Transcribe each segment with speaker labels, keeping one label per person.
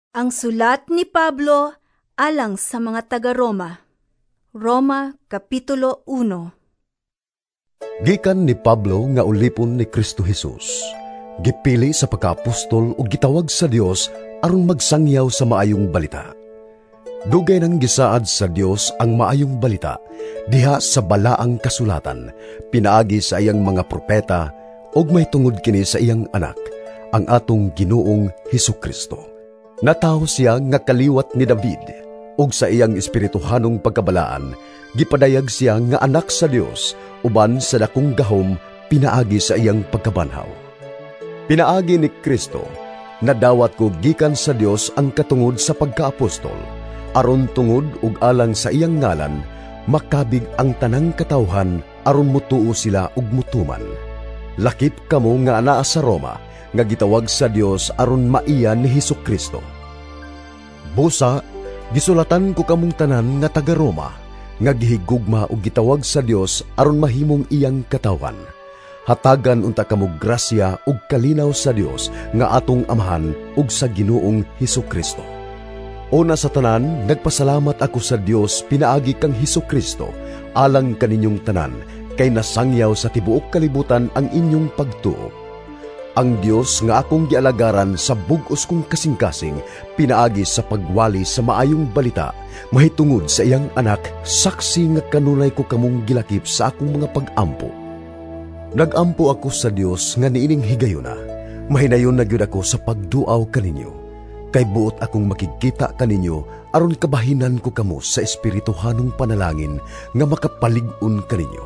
Speaker 1: Ang sulat ni Pablo alang sa mga taga-Roma. Roma, Kapitulo 1.
Speaker 2: Gikan ni Pablo nga ulipon ni Kristo Jesus. Gipili sa pagka-apostol o gitawag sa Dios aron magsangyaw sa maayong balita. Dugay nang gisaad sa Dios ang maayong balita diha sa balaang kasulatan, pinaagi sa iyang mga propeta ug may tungod kini sa iyang anak, ang atong Ginoong Hesukristo. Nataho siya nga kaliwat ni David, ug sa iyang espirituhanong pagkabalaan, gipadayag siya nga anak sa Dios, uban sa dakong gahom pinaagi sa iyang pagkabanhaw. Pinaagi ni Kristo, nadawat ko gikan sa Dios ang katungod sa pagkaapostol, aron tungod ug alang sa iyang ngalan, makabig ang tanang katawhan aron mutuo sila ug mutuman. Lakip kamo nga anaa sa Roma, nga gitawag sa Dios aron maiya ni Hesukristo. Busa, gisulatan ko kamong tanan nga taga Roma, nga gihigugma ug gitawag sa Dios aron mahimong iyang katawan. Hatagan unta kamo grasya ug kalinaw sa Dios nga atong Amahan ug sa Ginoong Hesukristo. Una sa tanan, nagpasalamat ako sa Dios pinaagi kang Hesukristo, alang kaninyong tanan, kay nasangyaw sa tibuok kalibutan ang inyong pagtuo. Ang Dios nga akong gialagaran sa bug-os kong kasing-kasing, pinaagi sa pagwali sa maayong balita, mahitungod sa iyang anak, saksi nga kanunay ko kamong gilakip sa akong mga pag-ampo. Nag-ampo ako sa Dios nga niining higayuna, mahinayon na gyud ako sa pagduaw kaninyo, kay buot akong makikita kaninyo aron kabahinan ko kamo sa espirituhanong panalangin nga makapalig-on kaninyo.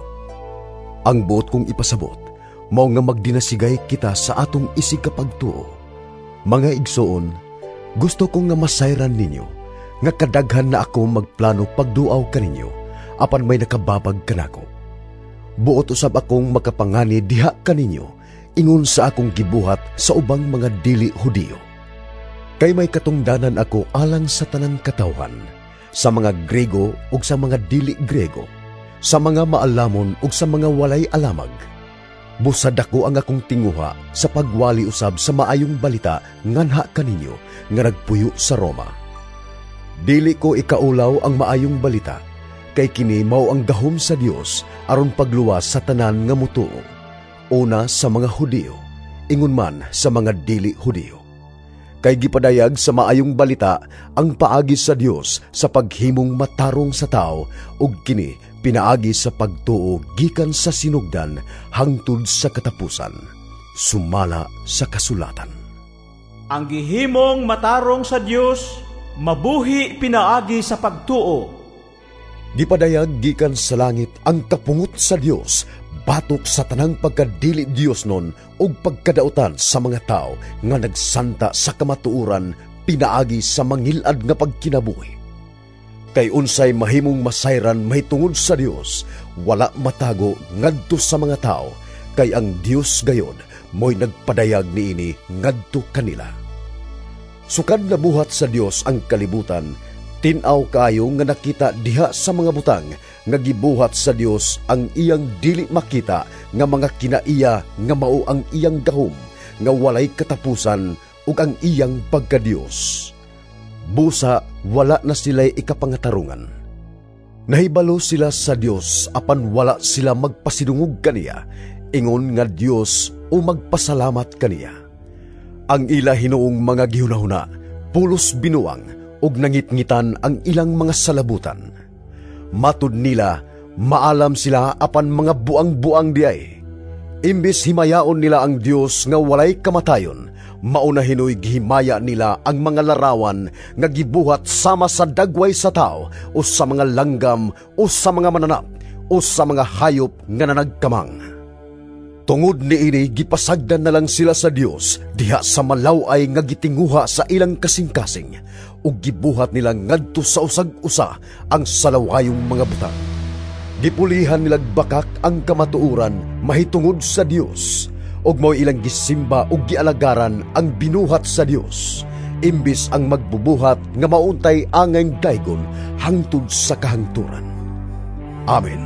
Speaker 2: Ang buot kong ipasabot, mao nga magdinasigay kita sa atong isig kapagtuo. Mga igsoon, gusto kong nga masayran ninyo, nga kadaghan na ako magplano pagduaw kaninyo, apan may nakababag kanako. Buot usab akong makapangani diha kaninyo, ingon sa akong gibuhat sa ubang mga dili Hudiyo. Kay may katungdanan ako alang sa tanang katawhan, sa mga Grego ug sa mga dili Grego, sa mga maalamon ug sa mga walay alamag. Busad ako ang akong tinguha sa pagwali usab sa maayong balita nganha kaninyo nga nagpuyo sa Roma. Dili ko ikaulaw ang maayong balita, kay kini mao ang gahom sa Dios aron pagluwas sa tanan nga mutuo, una sa mga Hudiyo, ingon man sa mga dili Hudiyo. Kay gipadayag sa maayong balita ang paagi sa Dios sa paghimong matarong sa tao, ug kini pinaagi sa pagtuo gikan sa sinugdan hangtod sa katapusan, sumala sa kasulatan.
Speaker 3: Ang gihimong matarong sa Dios, mabuhi pinaagi sa pagtuo.
Speaker 2: Gipadayag gikan sa langit ang kapungot sa Dios, batok sa tanang pagkadili Dios nun ug pagkadautan sa mga tao nga nagsanta sa kamatuoran, pinaagi sa mangilad nga pagkinabuhi. Kay unsay mahimong masayran mahitungod sa Dios, wala matago ngadto sa mga tao, kay ang Dios gayod mo'y nagpadayag niini ngadto kanila. Sukad na buhat sa Dios ang kalibutan, tinaw kayo nga nakita diha sa mga butang nga gibuhat sa Dios ang iyang dili makita nga mga kinaiya nga mao ang iyang gahom nga walay katapusan ug ang iyang pagka-Dios. Busa, wala na sila'y ikapangatarungan. Nahibalo sila sa Dios apan wala sila magpasidungog kaniya, ingon nga Dios o magpasalamat kaniya. Ang ila hinuong mga gihunahuna, pulos binuang, ug nangitngitan ang ilang mga salabutan. Matud nila, maalam sila apan mga buang-buang diay. Imbis himayaon nila ang Dios nga walay kamatayon, mauna hinoy gihimaya nila ang mga larawan nga gibuhat sama sa dagway sa tao o sa mga langgam o sa mga mananap o sa mga hayop nga nanagkamang. Tungod niini gipasagdan na lang sila sa Dios diha sa malaway nga gitinguha sa ilang kasing-kasing ug gibuhat nila ngadto sa usag-usa ang salawayong mga butang. Gipulihan nila bakak ang kamatuoran mahitungod sa Dios, ug mao ilang gisimba ug gialagaran ang binuhat sa Dios, imbis ang magbubuhat nga mauntay angay daygon hangtod sa kahangturan. Amen.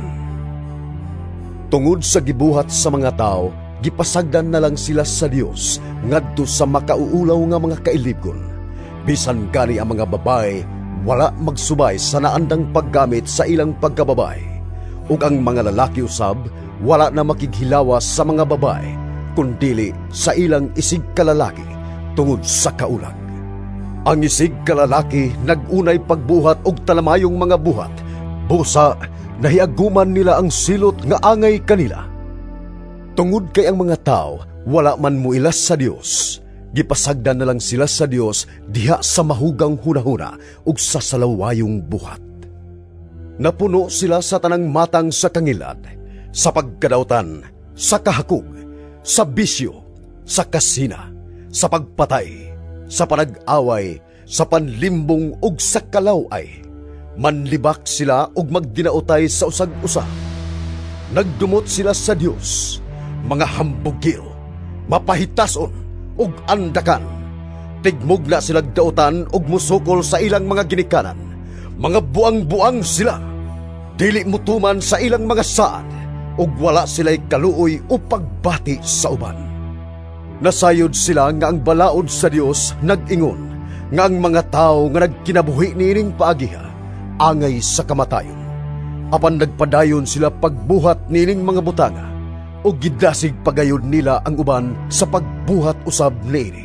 Speaker 2: Tungod sa gibuhat sa mga tao, gipasagdan na lang sila sa Dios ngadto sa makauulaw nga mga kailibgon, Bisan gani ang mga babae wala magsubay sa naandang paggamit sa ilang pagkababae, ug ang mga lalaki usab wala na makighilawas sa mga babae, kundili sa ilang isig kalalaki tungod sa kaulag. Ang isig kalalaki nagunay pagbuhat og talamayong mga buhat, busa nahiaguman nila ang silot nga angay kanila. Tungod kay ang mga tao wala man muilas sa Dios, gipasagdan na lang sila sa Dios diha sa mahugang hunahuna ug sa salawayong buhat. Napuno sila sa tanang matang sa kangilad, sa pagkadautan, sa kahakog, sa bisyo, sa kasina, sa pagpatay, sa panag-away, sa panlimbong ug sa kalaway. Manlibak sila ug magdinautay sa usag-usa. Nagdumot sila sa Dios, mga hambugil, mapahitason ug andakan. Tigmog na sila dautan ug musukol sa ilang mga ginikanan. Mga buang-buang sila, dili mutuman sa ilang mga saad, ug wala sila'y kaluoy o pagbati sa uban. Nasayod sila nga ang balaod sa Dios nag-ingon, nga ang mga tao nga nagkinabuhi nining paagiha, angay sa kamatayon. Apan nagpadayon sila pagbuhat nining mga butanga, o gidasig pagayod nila ang uban sa pagbuhat usab niini.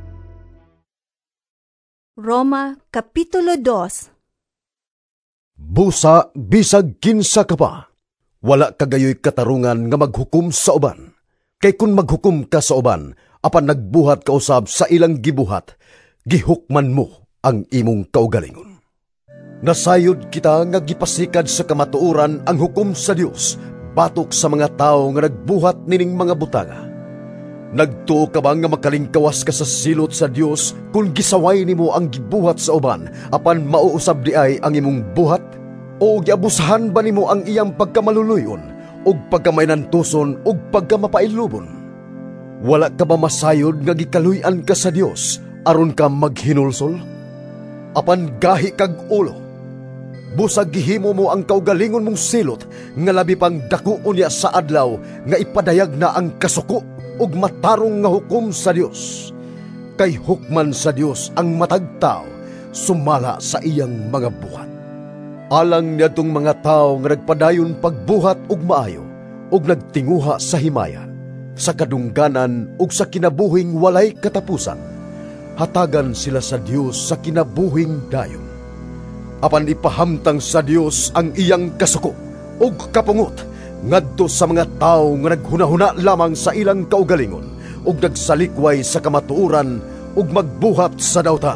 Speaker 1: Roma Kapitulo 2.
Speaker 2: Busa bisag kinsa ka pa, wala kagayoy katarungan nga maghukom sa uban. Kay kung maghukom ka sa uban, apan nagbuhat ka usab sa ilang gibuhat, gihukman mo ang imong kaugalingon. Nasayod kita nga gipasikad sa kamatuoran ang hukom sa Dios batok sa mga tao nga nagbuhat nining mga butanga. Nagtuo ka ba nga makalingkawas ka sa silot sa Dios kung gisaway nimo ang gibuhat sa uban apan mauusab di ay ang imong buhat? O giabusahan ba nimo ang iyang pagkamaluluyon o pagkamainantuson o pagkamapailubon? Wala ka ba masayod nga gikaluyan ka sa Dios aron ka maghinulsol? Apan gahi kag ulo, busag gihimo mo ang kaugalingon mong silot nga labi pang dako unya sa adlaw nga ipadayag na ang kasuko ug matarong nga hukom sa Dios. Kay hukman sa Dios ang matag tao sumala sa iyang mga buhat. Alang niyadtong mga tao nga nagpadayon pagbuhat ug maayo ug nagtinguha sa himaya, sa kadungganan ug sa kinabuhing walay katapusan, hatagan sila sa Dios sa kinabuhing dayon. Apan ipahamtang sa Dios ang iyang kasuko ug kapungot ngadto sa mga tao nga naghunahuna lamang sa ilang kaugalingon ug nagsalikway sa kamatuoran ug magbuhat sa dautan.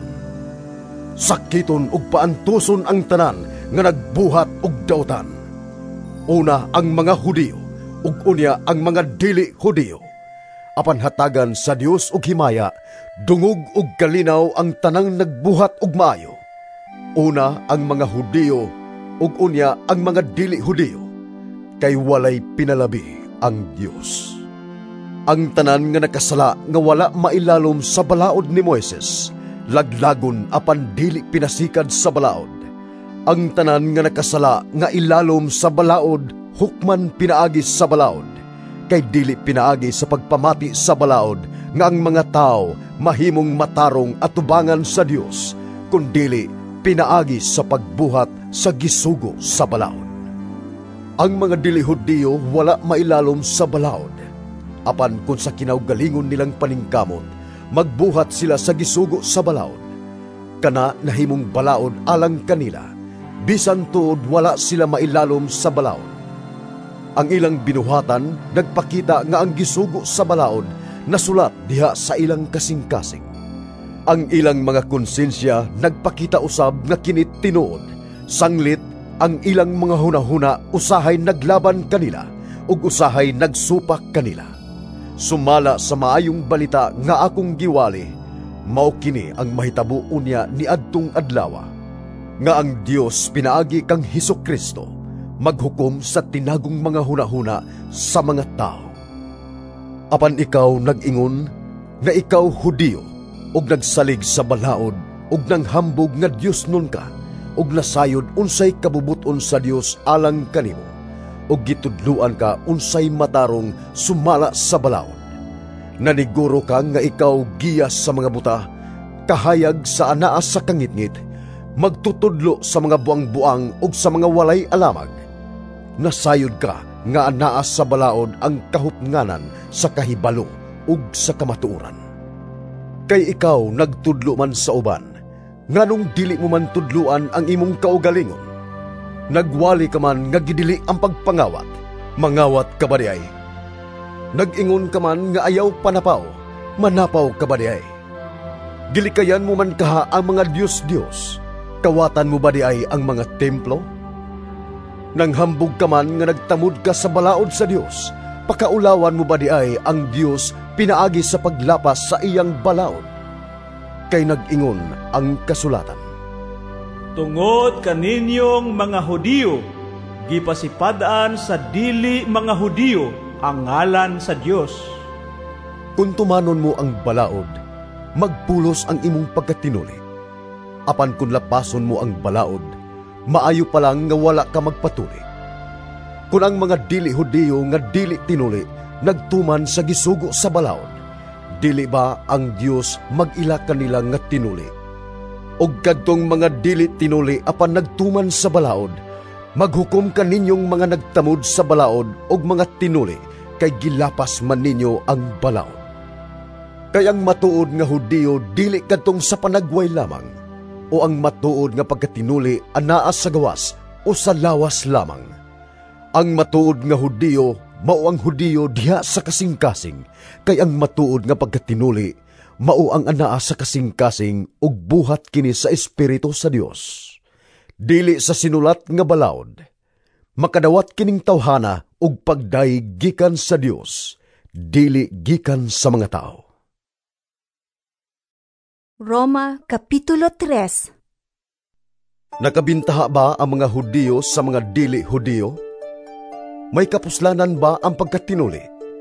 Speaker 2: Sakiton ug paantuson ang tanan nga nagbuhat og dautan. Una ang mga Hudiyo ug unya ang mga dili Hudiyo. Apan hatagan sa Dios og himaya, dungog ug kalinaw ang tanang nagbuhat og maayo. Una ang mga Hudiyo ug unya ang mga dili Hudiyo, kay walay pinalabi ang Dios. Ang tanan nga nakasala nga wala mailalom sa balaod ni Moises, laglagon apan dili pinasikad sa balaod. Ang tanan nga nakasala nga ilalom sa balaod, hukman pinaagi sa balaod, kay dili pinaagi sa pagpamati sa balaod nga ang mga tao mahimong matarong at tubangan sa Dios, kundili pinaagi sa pagbuhat sa gisugo sa balaod. Ang mga dili Hudiyo wala mailalom sa balaod, apan kung sa kinaugalingon nilang paningkamot, magbuhat sila sa gisugo sa balaod. Kana nahimong balaod alang kanila, bisan tuod wala sila mailalom sa balaod. Ang ilang binuhatan nagpakita nga ang gisugo sa balaod nasulat diha sa ilang kasing-kasing. Ang ilang mga konsensya nagpakita usab nga kinit tinuod, sanglit ang ilang mga hunahuna usahay naglaban kanila ug usahay nagsupak kanila. Sumala sa maayong balita nga akong giwali, mao kini ang mahitabo unya ni adtong adlaw, nga ang Dios pinaagi kang Hesukristo maghukom sa tinagong mga hunahuna sa mga tao. Apan ikaw nag-ingon nga ikaw Hudiyo ug nagsalig sa balaod ug nanghambog nga Dios nun ka ug nasayod unsay kabubuton sa Dios alang kanimo ug gitudluan ka unsay matarong sumala sa balaod. Naniguro ka nga ikaw giyas sa mga buta, kahayag sa anaas sa kangitngit, magtutudlo sa mga buang-buang ug sa mga walay alamag. Nasayod ka nga anaas sa balaod ang kahupnganan sa kahibalo ug sa kamatuoran. Kay ikaw nagtudlo man sa uban, nganong dili mo man tudluan ang imong kaugalingon. Nagwali ka man nga gidili ang pagpangawat, mangawat ka ba diay? Nag-ingon ka man nga ayaw panapaw, manapaw ka ba diay? Gilikayan mo man kaha ang mga Diyos-Diyos, kawatan mo ba diay ang mga templo? Nang hambog ka man nga nagtamod ka sa balaod sa Diyos, pakaulawan mo ba diay ang Diyos pinaagi sa paglapas sa iyang balaod? Kay nag-ingon ang kasulatan.
Speaker 3: Tungod kaninyong mga Hudiyo, gipasipadaan sa dili mga Hudiyo ang ngalan sa Diyos.
Speaker 2: Kung tumanon mo ang balaod, magpulos ang imong pagkatinuli. Apan kung lapason mo ang balaod, maayo pa lang nga wala ka magpatuli. Kung ang mga dili Hudiyo nga dili tinuli, nagtuman sa gisugo sa balaod, dili ba ang Diyos mag-ila kanila nga tinuli? Og kadtong mga dili tinuli apan nagtuman sa balaod, maghukom ka ninyong mga nagtamod sa balaod og mga tinuli, kay gilapas man ninyo ang balaod. Kay ang matuod nga Hudiyo dili kadtong sa panagway lamang, o ang matuod nga pagkatinuli anaa sa gawas o sa lawas lamang. Ang matuod nga Hudiyo mao ang Hudiyo diha sa kasing-kasing, kay ang matuod nga pagkatinuli mao ang anaa sa kasing-kasing ug buhat kini sa Espiritu sa Dios. Dili sa sinulat nga balaod, makadawat kining tawhana ug pagday gikan sa Dios, dili gikan sa mga tao.
Speaker 1: Roma Kapitulo 3.
Speaker 2: Nakabintaha ba ang mga Hudiyo sa mga dili Hudiyo? May kapuslanan ba ang pagkatinuli?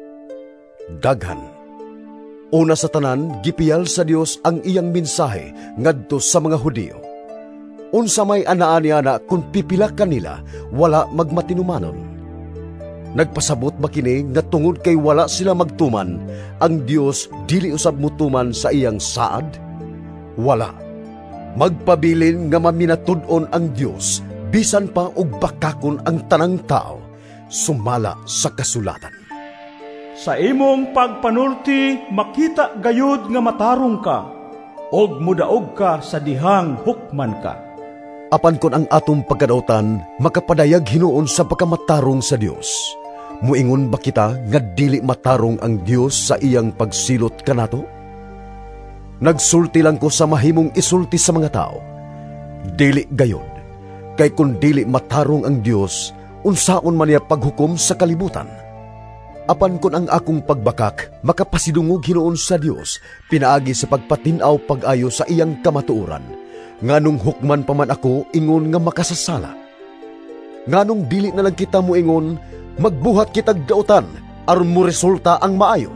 Speaker 2: Daghan. Una sa tanan, gipiyal sa Dios ang iyang mensahe ngadto sa mga Hudiyo. Unsa may anaa niya na kung pipila kanila, wala magmatinumanon. Nagpasabot ba kini nga tungod kay wala sila magtuman, ang Dios dili usab mutuman sa iyang saad? Wala. Magpabilin nga maminatud-on ang Dios, bisan pa og bakakon ang tanang tao, sumala sa kasulatan.
Speaker 3: Sa imong pagpanulti, makita gayud nga matarong ka, og mudaog ka sa dihang hukman ka.
Speaker 2: Apan kon ang atong pagkadautan, makapadayag hinuon sa pagkamatarong sa Dios. Muingon ba kita nga dili matarong ang Dios sa iyang pagsilot kanato? Nagsulti lang ko sa mahimong isulti sa mga tao. Dili gayod, kay kung dili matarong ang Dios, unsaon man niya paghukom sa kalibutan? Apan kun ang akong pagbakak makapasidungog hinuon sa Dios, pinaagi sa pagpatinaw pag-ayo sa iyang kamatuoran, nganong hukman pa man ako ingon nga makasasala. Nganong dili na lang kita mo ingon, magbuhat kitag dautan aron mo resulta ang maayo.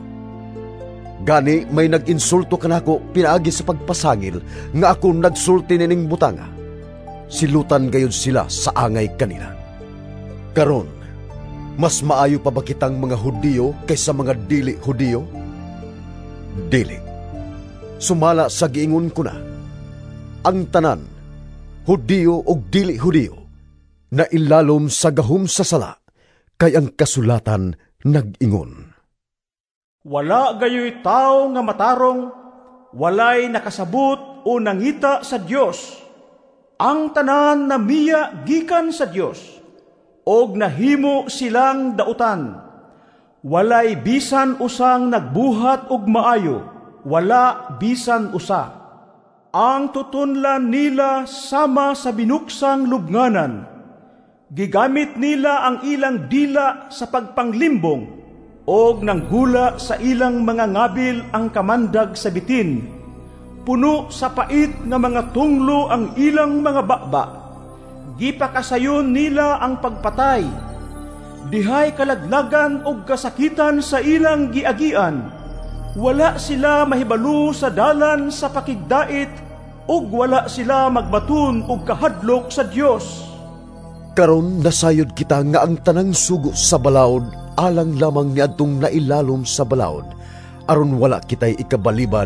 Speaker 2: Gani may nag-insulto kanako pinaagi sa pagpasangil nga ako nagsulti nining butanga. Silutan gayud sila sa angay kanila. Karon, mas maayo pa ba kitang mga Hudiyo kaysa mga dili Hudiyo? Dili. Sumala sa giingon ko na, ang tanan, Hudiyo o dili Hudiyo, na ilalom sa gahom sa sala, kay ang kasulatan nag-ingon.
Speaker 3: Wala gayoy tao nga matarong, walay nakasabot o nangita sa Dios. Ang tanan na miya gikan sa Dios, og nahimo silang dautan. Walay bisan usang nagbuhat og maayo, wala bisan usa. Ang tutunlan nila sama sa binuksang lubnganan. Gigamit nila ang ilang dila sa pagpanglimbong, og nanggula sa ilang mga ngabil ang kamandag sa bitin. Puno sa pait nga mga tunglo ang ilang mga bakba. Gipakasayon nila ang pagpatay. Dihay kalaglagan o kasakitan sa ilang giagian. Wala sila mahibalo sa dalan sa pakigdait, o wala sila magbatun o kahadlok sa Dios.
Speaker 2: Karon nasayod kita nga ang tanang sugo sa balaod, alang lamang ni adtong nailalom sa balaod, aron wala kitay ikabalibad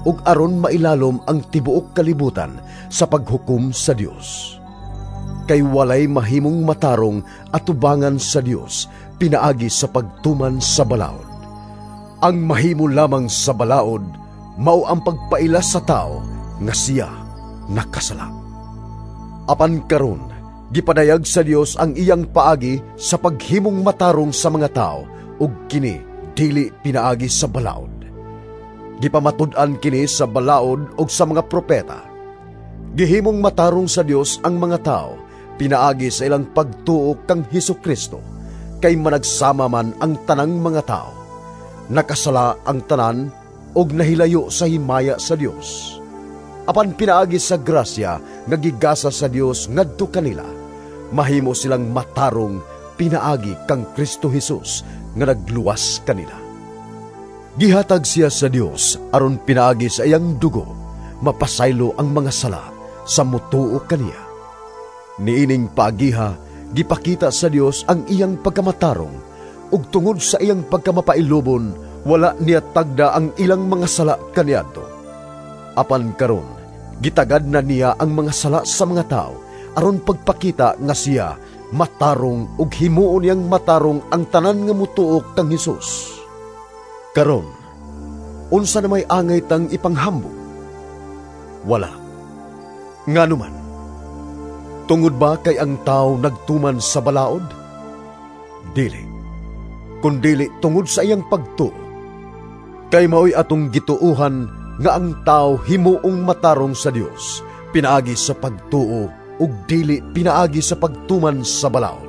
Speaker 2: ug aron mailalom ang tibuok kalibutan sa paghukom sa Dios. Kay walay mahimong matarong atubangan sa Dios pinaagi sa pagtuman sa balaod. Ang mahimo lamang sa balaod mao ang pagpaila sa tao nga siya nakasala. Apan karon gipadayag sa Dios ang iyang paagi sa paghimong matarong sa mga tao ug kini dili pinaagi sa balaod. Gipamatud-an kini sa balaod ug sa mga propeta. Gihimong matarong sa Dios ang mga tao pinaagi sa ilang pagtuo kang Hesukristo, kay managsama man ang tanang mga tao. Nakasala ang tanan ug nahilayo sa himaya sa Dios. Apan pinaagi sa grasya nga gigasa sa Dios ngadto kanila, mahimo silang matarong pinaagi kang Kristo Jesus nga nagluwas kanila. Gihatag siya sa Dios aron pinaagi sa iyang dugo mapasaylo ang mga sala sa mutuo kaniya. Niining paagiha gipakita sa Dios ang iyang pagkamatarong ug tungod sa iyang pagkamapailubon wala niya tagda ang ilang mga sala kaniadto. Apan karon gitagad na niya ang mga sala sa mga tao aron pagpakita nga siya matarong ug himuon niyang matarong ang tanan nga mutuo kang Hesus. Karon, unsa na may angay tang ipanghambog? Wala. Nganuman, tungod ba kay ang tao nagtuman sa balaod? Dili. Kundili tungod sa iyang pagtuo. Kay maoy atong gituuhan nga ang tao himuong matarong sa Dios, pinaagi sa pagtuo ug dili pinaagi sa pagtuman sa balaod.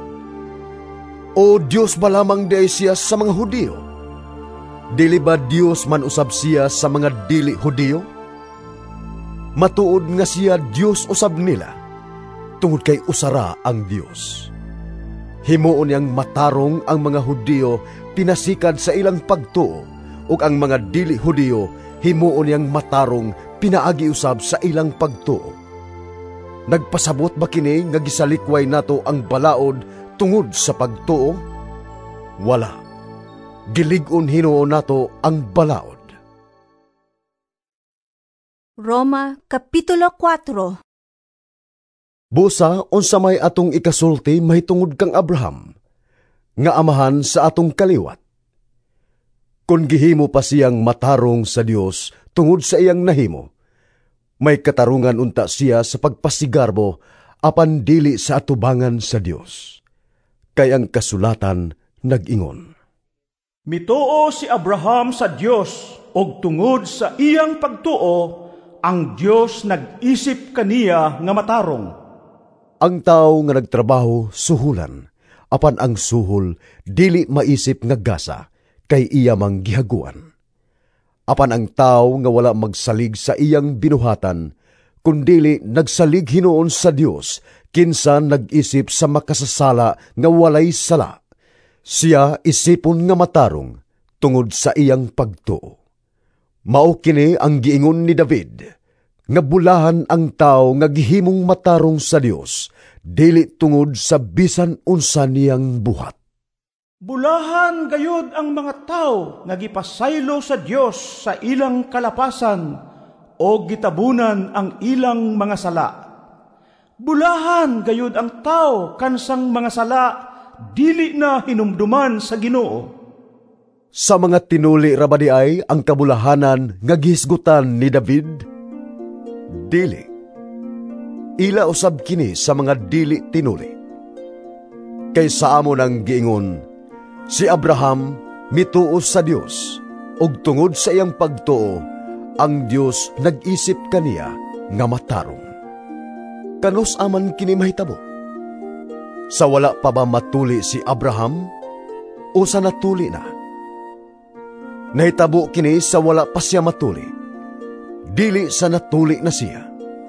Speaker 2: O Dios ba lamang di siya sa mga Hudiyo? Dili ba Dios man usab siya sa mga dili Hudiyo? Matuod nga siya Dios usab nila, tungod kay usara ang Dios. Himuon niyang matarong ang mga Hudiyo pinasikad sa ilang pagtuo, ug ang mga dili Hudiyo himuon niyang matarong pinaagi usab sa ilang pagtuo. Nagpasabot ba kini nga gisalikway nato ang balaod tungod sa pagtuo? Wala. Gilig-on hinuon nato ang balaod.
Speaker 1: Roma Kapitulo 4.
Speaker 2: Busa, unsa may atong ikasulti mahitungod kang Abraham, nga amahan sa atong kaliwat. Kung gihimo pa siyang matarong sa Dios tungod sa iyang nahimo, may katarungan unta siya sa pagpasigarbo apan dili sa atubangan sa Dios. Kay ang kasulatan nag-ingon,
Speaker 3: Mituo si Abraham sa Dios, og tungod sa iyang pagtuo, ang Dios nag-isip kaniya nga matarong.
Speaker 2: ang tao nga nagtrabaho suhulan, apan ang suhol dili maisip nga gasa, kay iya mang gihaguan. Apan ang tao nga wala magsalig sa iyang binuhatan, kundili nagsalig hinuon sa Dios, kinsa nag-isip sa makasasala nga walay sala. Siya isipon nga matarong tungod sa iyang pagtuo. Mao kini ang giingon ni David, nga bulahan ang tao nga gihimong matarong sa Dios, dili tungod sa bisan unsa niyang buhat.
Speaker 3: Bulahan gayud ang mga tao nga gipasaylo sa Dios sa ilang kalapasan o gitabunan ang ilang mga sala. Bulahan gayud ang tao kansang mga sala dili na hinumduman sa Ginoo.
Speaker 2: Sa mga tinuli rabadi ay ang kabulahanan nga gihisgutan ni David? Dili. Ila usab kini sa mga dili tinuli. Kay sa amo nang giingon, si Abraham mituo sa Dios, ug tungod sa iyang pagtuo, ang Dios nag-isip kaniya nga matarong. Kanus aman kini mahitabo? Sa wala pa ba matuli si Abraham? O sa natuli na? Nahitabo kini sa wala pa siya matuli, dili sa natuli na siya.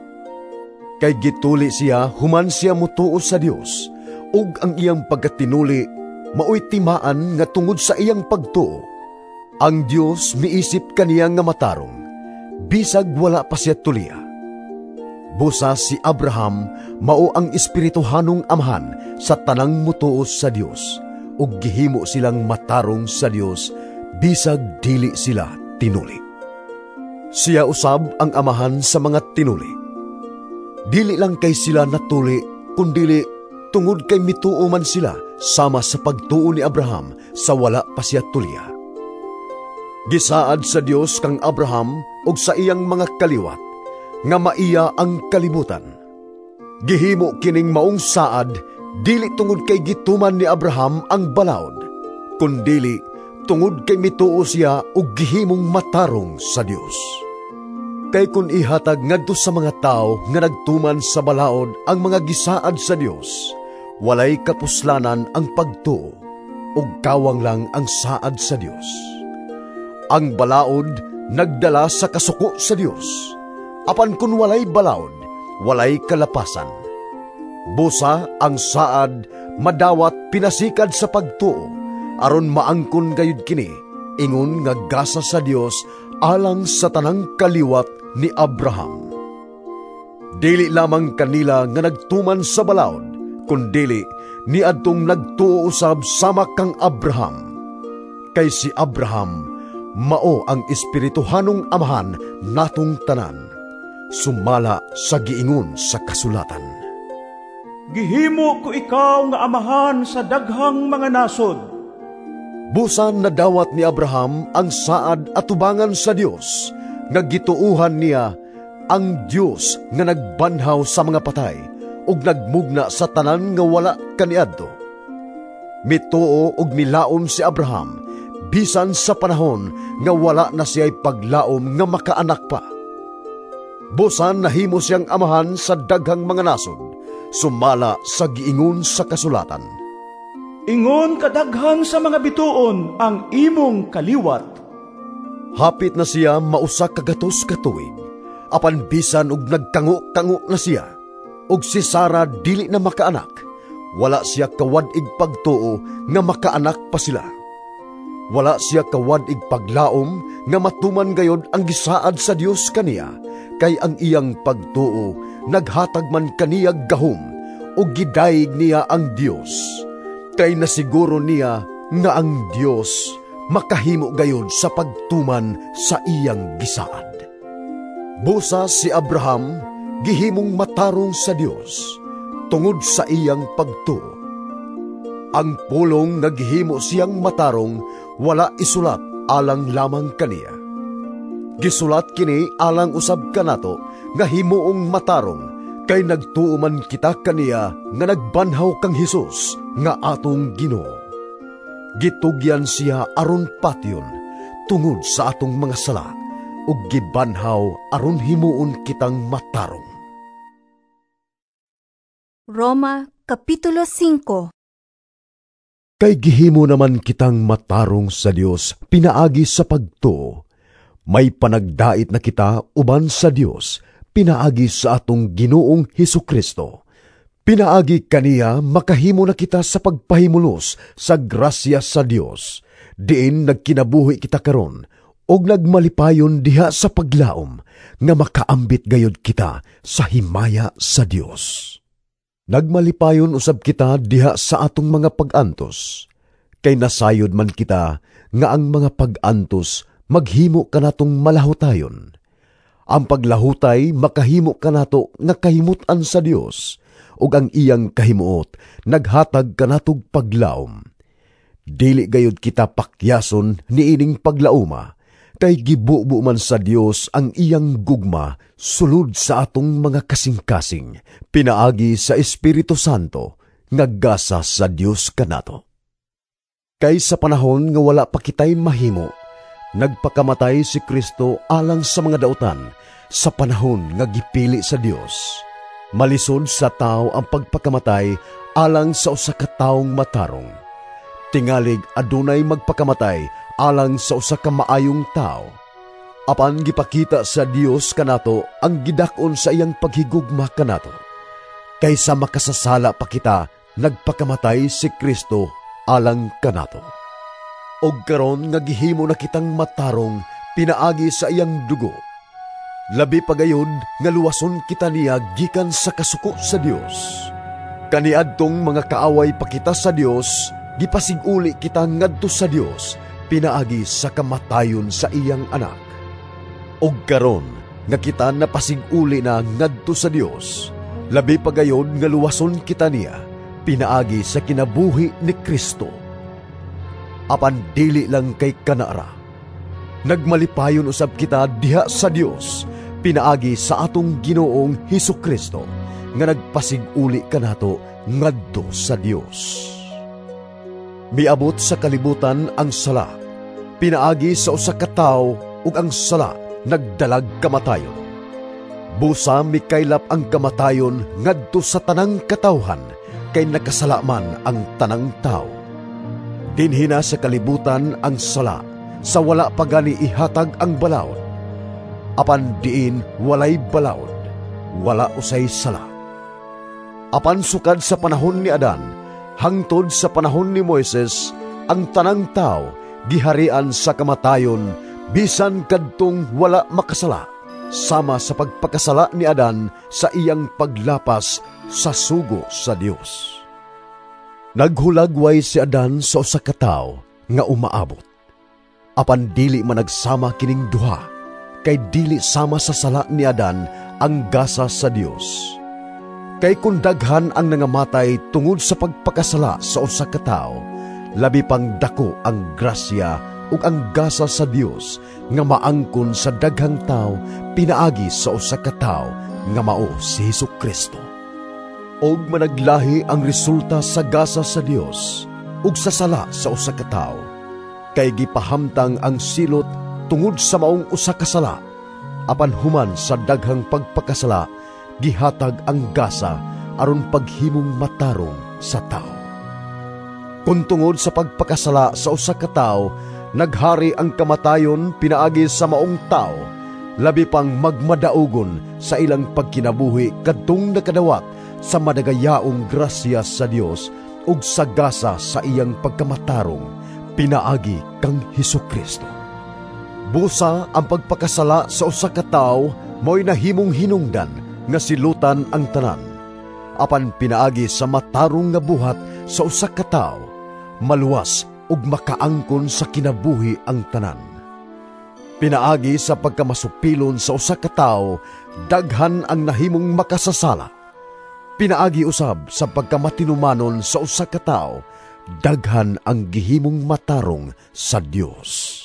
Speaker 2: Kay gituli siya human siya mutuo sa Dios, ug ang iyang pagkatinuli maoy timaan nga tungod sa iyang pagtuo. Ang Dios miisip kaniya nga matarong, bisag wala pa siya tuliya. Busa si Abraham mao ang espirituhanong amahan sa tanang mutuo sa Dios, ug gihimo silang matarong sa Dios bisag dili sila tinuli. Siya usab ang amahan sa mga tinuli. Dili lang kay sila natuli, kundili tungod kay mituo man sila sama sa pagtuo ni Abraham sa wala pa siya tuliya. Gisaad sa Dios kang Abraham og sa iyang mga kaliwat, nga maiya ang kalibutan. Gihimo kining maong saad, dili tungod kay gituman ni Abraham ang balaod, kundili tungod kay mituo siya og gihimong matarong sa Dios. Kay kun ihatag ngadto sa mga tao nga nagtuman sa balaod ang mga gisaad sa Dios, walay kapuslanan ang pagtuo, ug kawang lang ang saad sa Dios. Ang balaod nagdala sa kasuko sa Dios, apan kun walay balaod, walay kalapasan. Busa ang saad madawat pinasikad sa pagtuo, aron maangkon gayud kini, ingon nga gasa sa Dios alang sa tanang kaliwat ni Abraham. Dili lamang kanila nga nagtuman sa balaod, kundili niadtong nagtuo usab sama kang Abraham. Kay si Abraham mao ang espirituhanong amahan natong tanan, sumala sa giingon sa kasulatan.
Speaker 3: Gihimo ko ikaw nga amahan sa daghang mga nasod.
Speaker 2: Busan na dawat ni Abraham ang saad atubangan sa Dios, nga gituuhan niya ang Dios nga nagbanhaw sa mga patay ug nagmugna sa tanan nga wala kaniadto. Mituo ug milaom si Abraham bisan sa panahon nga wala na siya'y paglaom nga makaanak pa. Busan nahimo siyang amahan sa daghang mga nasod, sumala sa giingon sa kasulatan.
Speaker 3: Ingon kadaghan sa mga bituon ang imong kaliwat.
Speaker 2: Hapit na siya mausa kagatos katuig, apan bisan og nagkango-kango na siya, og si Sara dili na makaanak, wala siya kawadig pagtuo nga makaanak pa sila. Wala siya kawadig paglaom nga matuman gayod ang gisaad sa Dios kaniya, kay ang iyang pagtuo naghatag man kaniya gahom, og gidayeg niya ang Dios. Kay nasiguro niya nga ang Dios makahimo gayod sa pagtuman sa iyang gisaad. Busa si Abraham gihimong matarong sa Dios tungod sa iyang pagtuo. Ang pulong nga gihimo siyang matarong wala isulat alang lamang kaniya. Gisulat kini alang usab kanato nga himuong matarong, kay nagtuo man kita kaniya nga nagbanhaw kang Hesus nga atong Ginoo. Gitugyan siya aron patyon tungod sa atong mga sala, ug gibanhaw aron himuon kitang matarong.
Speaker 1: Roma Kapitulo 5.
Speaker 2: Kay gihimo naman kitang matarong sa Dios pinaagi sa pagtuo, may panagdait na kita uban sa Dios pinaagi sa atong Ginoong Hesukristo. Pinaagi kaniya makahimo na kita sa pagpahimulos sa grasya sa Dios, diin nagkinabuhi kita karon og nagmalipayon diha sa paglaom nga makaambit gayod kita sa himaya sa Dios. Nagmalipayon usab kita diha sa atong mga pag-antos, kay nasayod man kita nga ang mga pag-antos maghimo kanatong malahutayon. Ang paglahutay makahimo kanato nga kahimutan sa Dios, ug ang iyang kahimuot naghatag kanatog paglaom. Dili gayud kita pakyason niining paglauma, kay gibubo man sa Dios ang iyang gugma sulod sa atong mga kasing-kasing, pinaagi sa Espiritu Santo nga gasa sa Dios kanato. Kay sa panahon nga wala pa kitay mahimo, nagpakamatay si Kristo alang sa mga dautan sa panahon nga gipili sa Dios. Malisod sa tao ang pagpakamatay alang sa usa ka taong matarong. Tingalig adunay magpakamatay alang sa usa ka maayong tao. Apan gipakita sa Dios kanato ang gidakon sa iyang paghigugma kanato. Kaysa makasasala pa kita, nagpakamatay si Kristo alang kanato. Og karon nga gihimo na kitang matarong pinaagi sa iyang dugo. Labi pagayod nga luwason kita niya gikan sa kasuko sa Dios. Kaniadtong mga kaaway pa kita sa Dios, gipasiguli kita ngadto sa Dios, pinaagi sa kamatayon sa iyang anak. Og karon nga kita napasiguli na ngadto sa Dios, labi pa gayod nga luwason kita niya pinaagi sa kinabuhi ni Kristo. Apan dili lang kay kanara, nagmalipayon usab kita diha sa Dios pinaagi sa atong Ginoong Hesukristo nga nagpasiguli kanato ngadto sa Dios. Miabot sa kalibutan ang sala pinaagi sa usa ka tawo ug ang sala nagdalag kamatayon. Busa mikaylap ang kamatayon ngadto sa tanang katawhan kay nakasala man ang tanang tao. Dinhina sa kalibutan ang sala sa wala pa gani ihatag ang balaod. Apan diin walay balaod, wala usay sala. Apan sukad sa panahon ni Adan hangtod sa panahon ni Moises, ang tanang tao giharian sa kamatayon bisan kadtong wala makasala, sama sa pagpakasala ni Adan sa iyang paglapas sa sugo sa Dios. Naghulagway si Adan sa usa ka tawo nga umaabot. Apan dili man nagsama kining duha, kay dili sama sa sala ni Adan ang gasa sa Dios. Kay kung daghan ang nangamatay tungod sa pagpakasala sa usa ka tawo, labi pang dako ang grasya ug ang gasa sa Dios nga maangkon sa daghang tawo pinaagi sa usa ka tawo nga mao si Hesukristo. Og managlahi ang resulta sa gasa sa Dios ug sa sala sa usa ka tawo, kay gipahamtang ang silot tungod sa maong usa ka sala, apan human sa daghang pagpakasala gihatag ang gasa aron paghimong matarong sa tao. Kung tungod sa pagpakasala sa usa ka tawo naghari ang kamatayon pinaagi sa maong tao, labi pang magmadaugon sa ilang pagkinabuhi kadtong nakadawat sa madagayaong grasya sa Dios ug sa gasa sa iyang pagkamatarong pinaagi kang Hesukristo. Busa ang pagpakasala sa usa ka tawo mo'y nahimong hinungdan nga silutan ang tanan. Apan pinaagi sa matarong nga buhat sa usa ka tawo, maluwas ug makaangkon sa kinabuhi ang tanan. Pinaagi sa pagkamasupilon sa usa ka tawo, daghan ang nahimong makasasala. Pinaagi usab sa pagkamatinumanon sa usa ka tawo, daghan ang gihimong matarong sa Dios.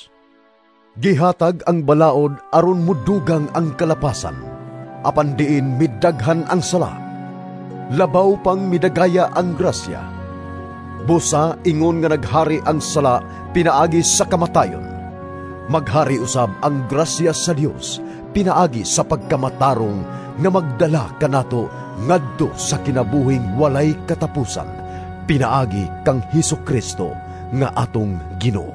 Speaker 2: Gihatag ang balaod aron mudugang ang kalapasan, apan diin midaghan ang sala. Labaw pang midagaya ang grasya. Busa ingon nga naghari ang sala pinaagi sa kamatayon. Maghari usab ang grasya sa Dios pinaagi sa pagkamatarong nga magdala kanato ngadto sa kinabuhing walay katapusan, pinaagi kang Hesukristo nga atong Ginoo.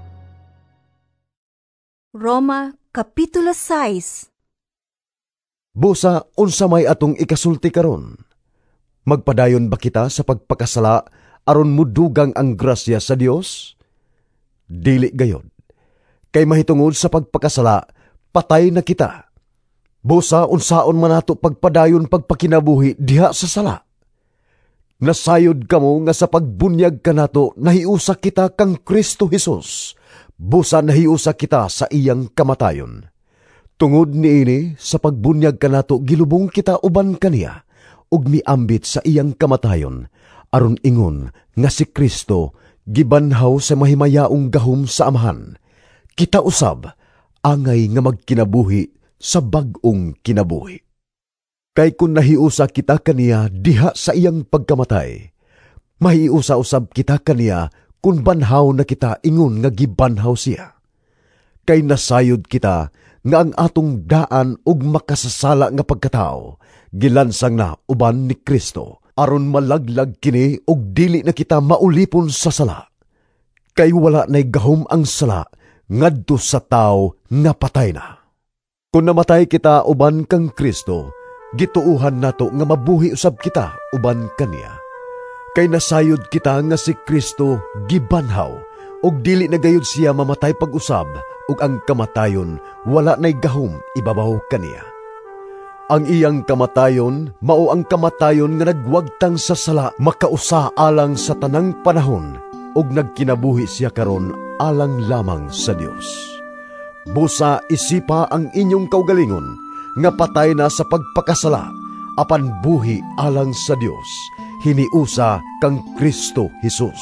Speaker 1: Roma Kapitulo 6.
Speaker 2: Busa unsa may atong ikasulti karon? Magpadayon ba kita sa pagpakasala aron mudugang ang grasya sa Dios? Dili gayod. Kay mahitungod sa pagpakasala, patay na kita. Busa unsaon man nato pagpadayon pagpakinabuhi diha sa sala. Nasayod kamo nga sa pagbunyag kanato nahiusa kita kang Kristo Jesus. Busa nahiusa kita sa iyang kamatayon. Tungod niini sa pagbunyag kanato gilubong kita uban kaniya ug miambit sa iyang kamatayon aron ingon nga si Kristo gibanhaw sa mahimayaong gahom sa Amahan. Kita usab angay nga magkinabuhi sa bag-ong kinabuhi. Kay kung nahiusa kita kaniya diha sa iyang pagkamatay, mahiusa usab kita kaniya kung banhaw na kita ingon nga gibanhaw siya. Kay nasayod kita nga ang atong daan ug makasasala nga pagkatao gilansang na uban ni Kristo aron malaglag kini ug dili na kita maulipon sa sala. Kay wala nay gahom ang sala ngadto sa tao nga patay na. Kung namatay kita uban kang Kristo, gituuhan nato nga mabuhi usab kita uban kaniya. Kay nasayod kita nga si Kristo gibanhaw ug dili na gayud siya mamatay pag-usab ug ang kamatayon wala nay gahom ibabaw kaniya. Ang iyang kamatayon mao ang kamatayon nga nagwagtang sa sala makausa alang sa tanang panahon ug nagkinabuhi siya karon alang lamang sa Dios. Busa isipa ang inyong kaugalingon, nga patay na sa pagpakasala, apan buhi alang sa Dios, hiniusa kang Kristo Jesus.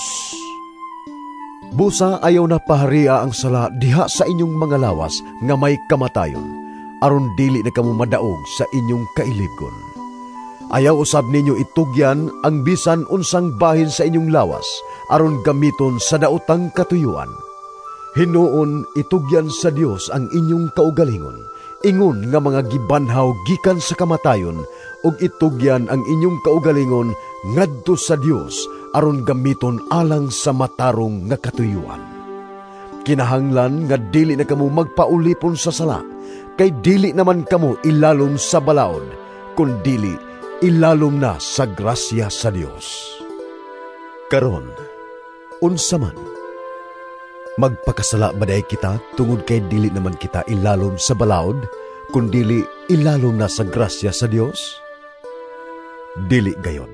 Speaker 2: Busa ayaw na paharia ang sala diha sa inyong mga lawas nga may kamatayon, aron dili na kamo madaog sa inyong kailibgon. Ayaw usab ninyo itugyan ang bisan unsang bahin sa inyong lawas, aron gamiton sa daotang katuyuan. Hinuon itugyan sa Dios ang inyong kaugalingon, ingon nga mga gibanhaw gikan sa kamatayon, ug itugyan ang inyong kaugalingon ngadto sa Dios aron gamiton alang sa matarong nga katuyuan. Kinahanglan nga dili na kamo magpaulipon sa sala, kay dili naman kamo ilalom sa balaod, kundili ilalom na sa grasya sa Dios. Karon, unsa man, magpakasala baday kita tungod kay dili naman kita ilalom sa balaod, kundili ilalom na sa grasya sa Dios? Dili gayon.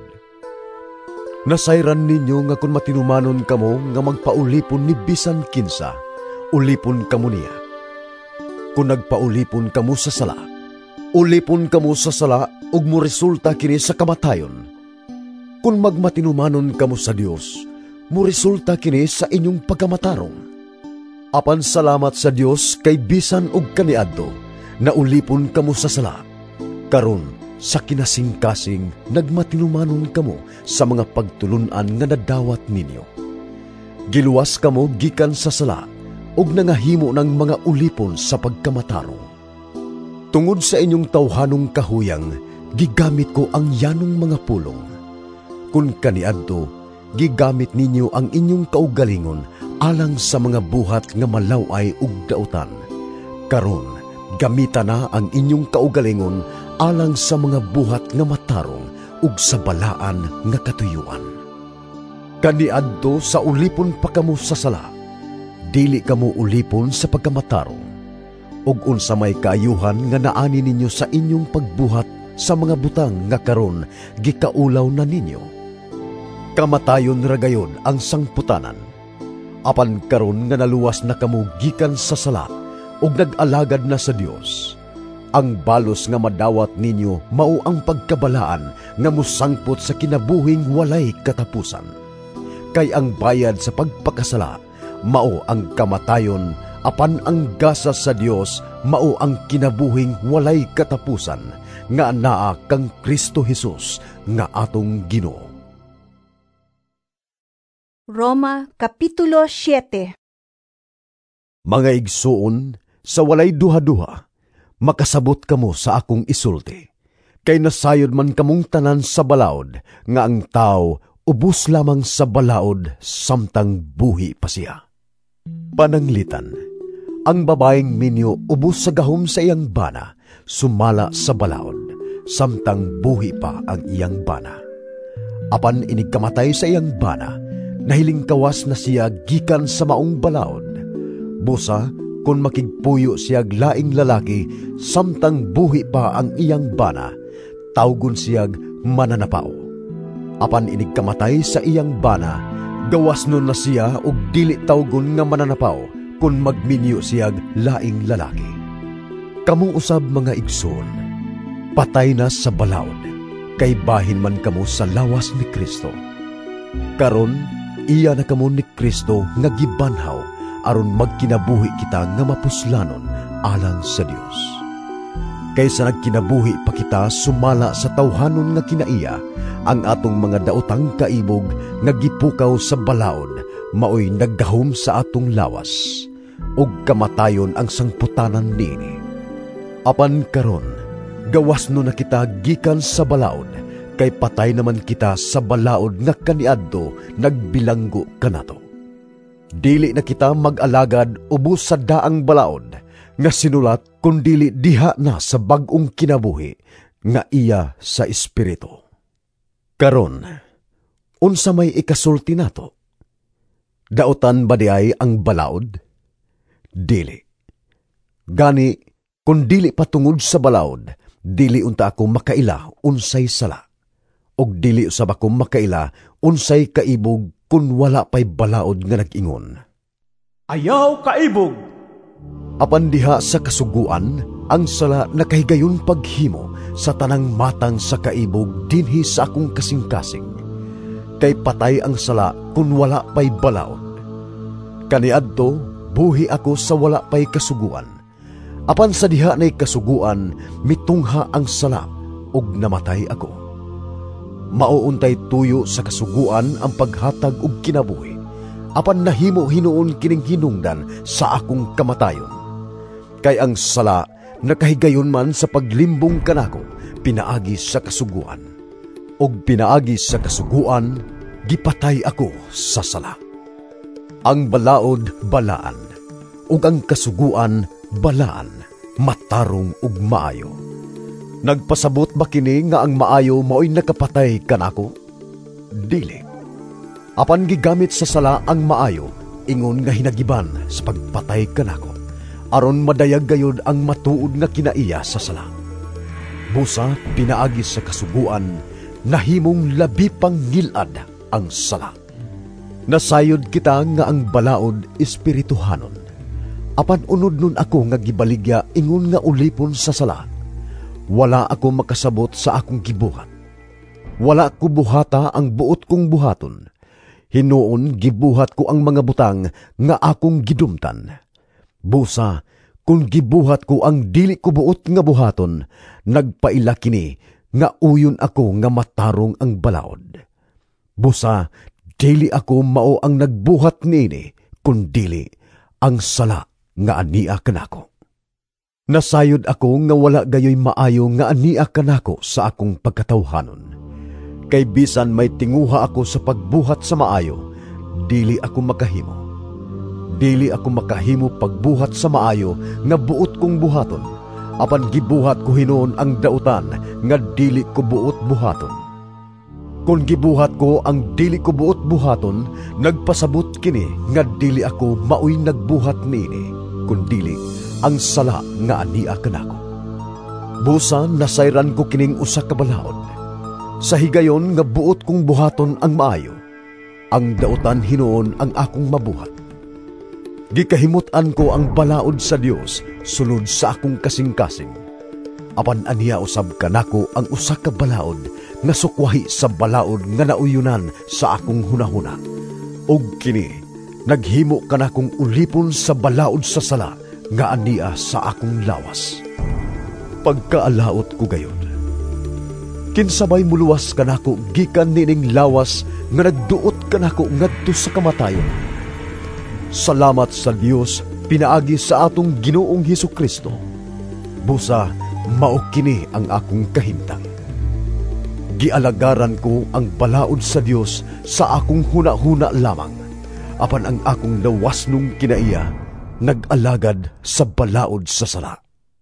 Speaker 2: Nasayran ninyo nga kung matinumanon kamo nga magpaulipon ni bisan kinsa, ulipon kamo niya. Kung nagpaulipon kamo sa sala, ulipon kamo sa sala ug mo resulta kini sa kamatayon. Kung magmatinumanon kamo sa Dios, mo resulta kini sa inyong pagkamatarong. Apan salamat sa Dios kay bisan og kaniadto na ulipon kamo sa sala. Karon sa kinasing-kasing nagmatinumanon kamo sa mga pagtulunan nga nadawat ninyo. Giluwas kamo gikan sa sala ug nangahimo ng mga ulipon sa pagkamatarong. Tungod sa inyong tawhanong kahuyang, gigamit ko ang yanong mga pulong. Kun kaniadto, gigamit ninyo ang inyong kaugalingon alang sa mga buhat nga malaway ug dautan. Karon, gamita na ang inyong kaugalingon alang sa mga buhat nga matarong ug sa balaan nga katuyuan. Kaniadto sa ulipon pa kamo sa sala, dili kamo ulipon sa pagkamatarong. Ug unsa may kaayuhan nga naani ninyo sa inyong pagbuhat sa mga butang nga karon gikaulaw na ninyo. Kamatayon ra gayon ang sangputanan. Apan karon nga naluwas na kamo gikan sa sala ug nag-alagad na sa Dios. Ang balos nga madawat ninyo mao ang pagkabalaan nga musangpot sa kinabuhing walay katapusan. Kay ang bayad sa pagpakasala mao ang kamatayon, apan ang gasa sa Dios mao ang kinabuhing walay katapusan nga anaa kang Kristo Jesus nga atong Ginoo.
Speaker 1: Roma Kapitulo 7.
Speaker 2: Mga igsuon, sa walay duha-duha, makasabot kamo sa akong isulti. Kay nasayod man kamong tanan sa balaod, nga ang tao ubos lamang sa balaod samtang buhi pa siya. Pananglitan, ang babaeng minyo ubos sa gahom sa iyang bana, sumala sa balaod, samtang buhi pa ang iyang bana. Apan inigkamatay sa iyang bana, nahiling kawas na siya gikan sa maong balaod. Busa, kung makigpuyo siyag laing lalaki, samtang buhi pa ang iyang bana, tawgon siyag mananapao. Apan inigkamatay sa iyang bana, gawas nun na siya og dili tawgon nga mananapao, kung magminyo siyag laing lalaki. Kamong usab mga igsoon, patay na sa balaod, kay bahin man kamo sa lawas ni Kristo. Karon, iya na kamo ni Kristo nga gibanhaw, aron magkinabuhi kita nga mapuslanon alang sa Dios. Kaysa nagkinabuhi pa kita sumala sa tawhanon nga kinaiya, ang atong mga daotang kaibog nga gipukaw sa balaod, maoy naggahom sa atong lawas, ug kamatayon ang sangputanan niini. Apan karon, gawas no na kita gikan sa balaod, kay patay naman kita sa balaod nga kaniadto nagbilanggo kanato. Dili na kita mag-alagad ubos sa daang balaod, nga sinulat kundili diha na sa bag-ong kinabuhi, nga iya sa Espiritu. Karon, unsa may ikasulti nato? Daotan ba diay ang balaod? Dili. Gani, kung dili patungod sa balaod, dili unta ako makaila unsay sala. Og dili usab ako makaila unsay kaibog kung wala pa'y balaod nga nag-ingon.
Speaker 3: Ayaw kaibog,
Speaker 2: Apan diha sa kasuguan, ang sala nakahigayon paghimo sa tanang matang sa kaibog dinhi sa akong kasing-kasing. Kay patay ang sala kung wala pa'y balaod. Kaniadto, buhi ako sa wala pa'y kasuguan. Apan sa diha na'y kasuguan, mitungha ang sala, ug namatay ako. Mauuntay tuyo sa kasuguan ang paghatag og kinabuhi. Apan nahimo hinuon kining hinungdan sa akong kamatayon. Kay ang sala nakahigayon man sa paglimbong kanako, pinaagi sa kasuguan. Og pinaagi sa kasuguan, gipatay ako sa sala. Ang balaod balaan, ug ang kasuguan balaan, matarong ug maayo. Nagpasabot ba kini nga ang maayo mao'y nakapatay kanako? Dili. Apan gigamit sa sala ang maayo, ingon nga hinagiban sa pagpatay kanako, aron madayag gayud ang matuod nga kinaiya sa sala. Busa pinaagi sa kasuguan, nahimong labi pang ngilad ang sala. Nasayod kita nga ang balaod espirituhanon. Apan unod nun ako nga gibaligya ingon nga ulipon sa sala. Wala ako makasabot sa akong gibuhat. Wala ko buhata ang buot kong buhaton. Hinuon gibuhat ko ang mga butang nga akong gidumtan. Busa, kung gibuhat ko ang dili ko buot nga buhaton, nagpaila kini nga uyon ako nga matarong ang balaod. Busa, dili ako mao ang nagbuhat nini, kundili ang sala nga ania kanako. Nasayod ako nga wala gayoy maayo nga ania kanako sa akong pagkatawhanon. Kay bisan may tinguha ako sa pagbuhat sa maayo, dili ako makahimo. Dili ako makahimo pagbuhat sa maayo nga buot kong buhaton, apan gibuhat ko hinuon ang dautan nga dili ko buot buhaton. Kung gibuhat ko ang dili ko buot buhaton, nagpasabot kini nga dili ako maoy nagbuhat nini, kundili ang sala nga ania kanako. Busa nasayran ko kining usa ka balaod. Sa higayon nga buot kong buhaton ang maayo, ang dautan hinuon ang akong mabuhat. Gikahimutan ko ang balaod sa Dios sulod sa akong kasing-kasing. Apan aniya usab kanako ang usa ka balaod nga sukwahi sa balaod nga nauyunan sa akong hunahuna. Og kini naghimo kanakong ulipon sa balaod sa sala nga ania sa akong lawas. Pagkaalaot ko gayon, kinsabay muluwas kanako gikan nining lawas nga nagduot kanako ngadto sa kamatayon. Salamat sa Dios pinaagi sa atong Ginoong Hesukristo. Busa mao kini ang akong kahimtang. Gialagaran ko ang balaod sa Dios sa akong huna-huna lamang, apan ang akong nawasnong kinaiya nag-alagad sa balaod sa sala.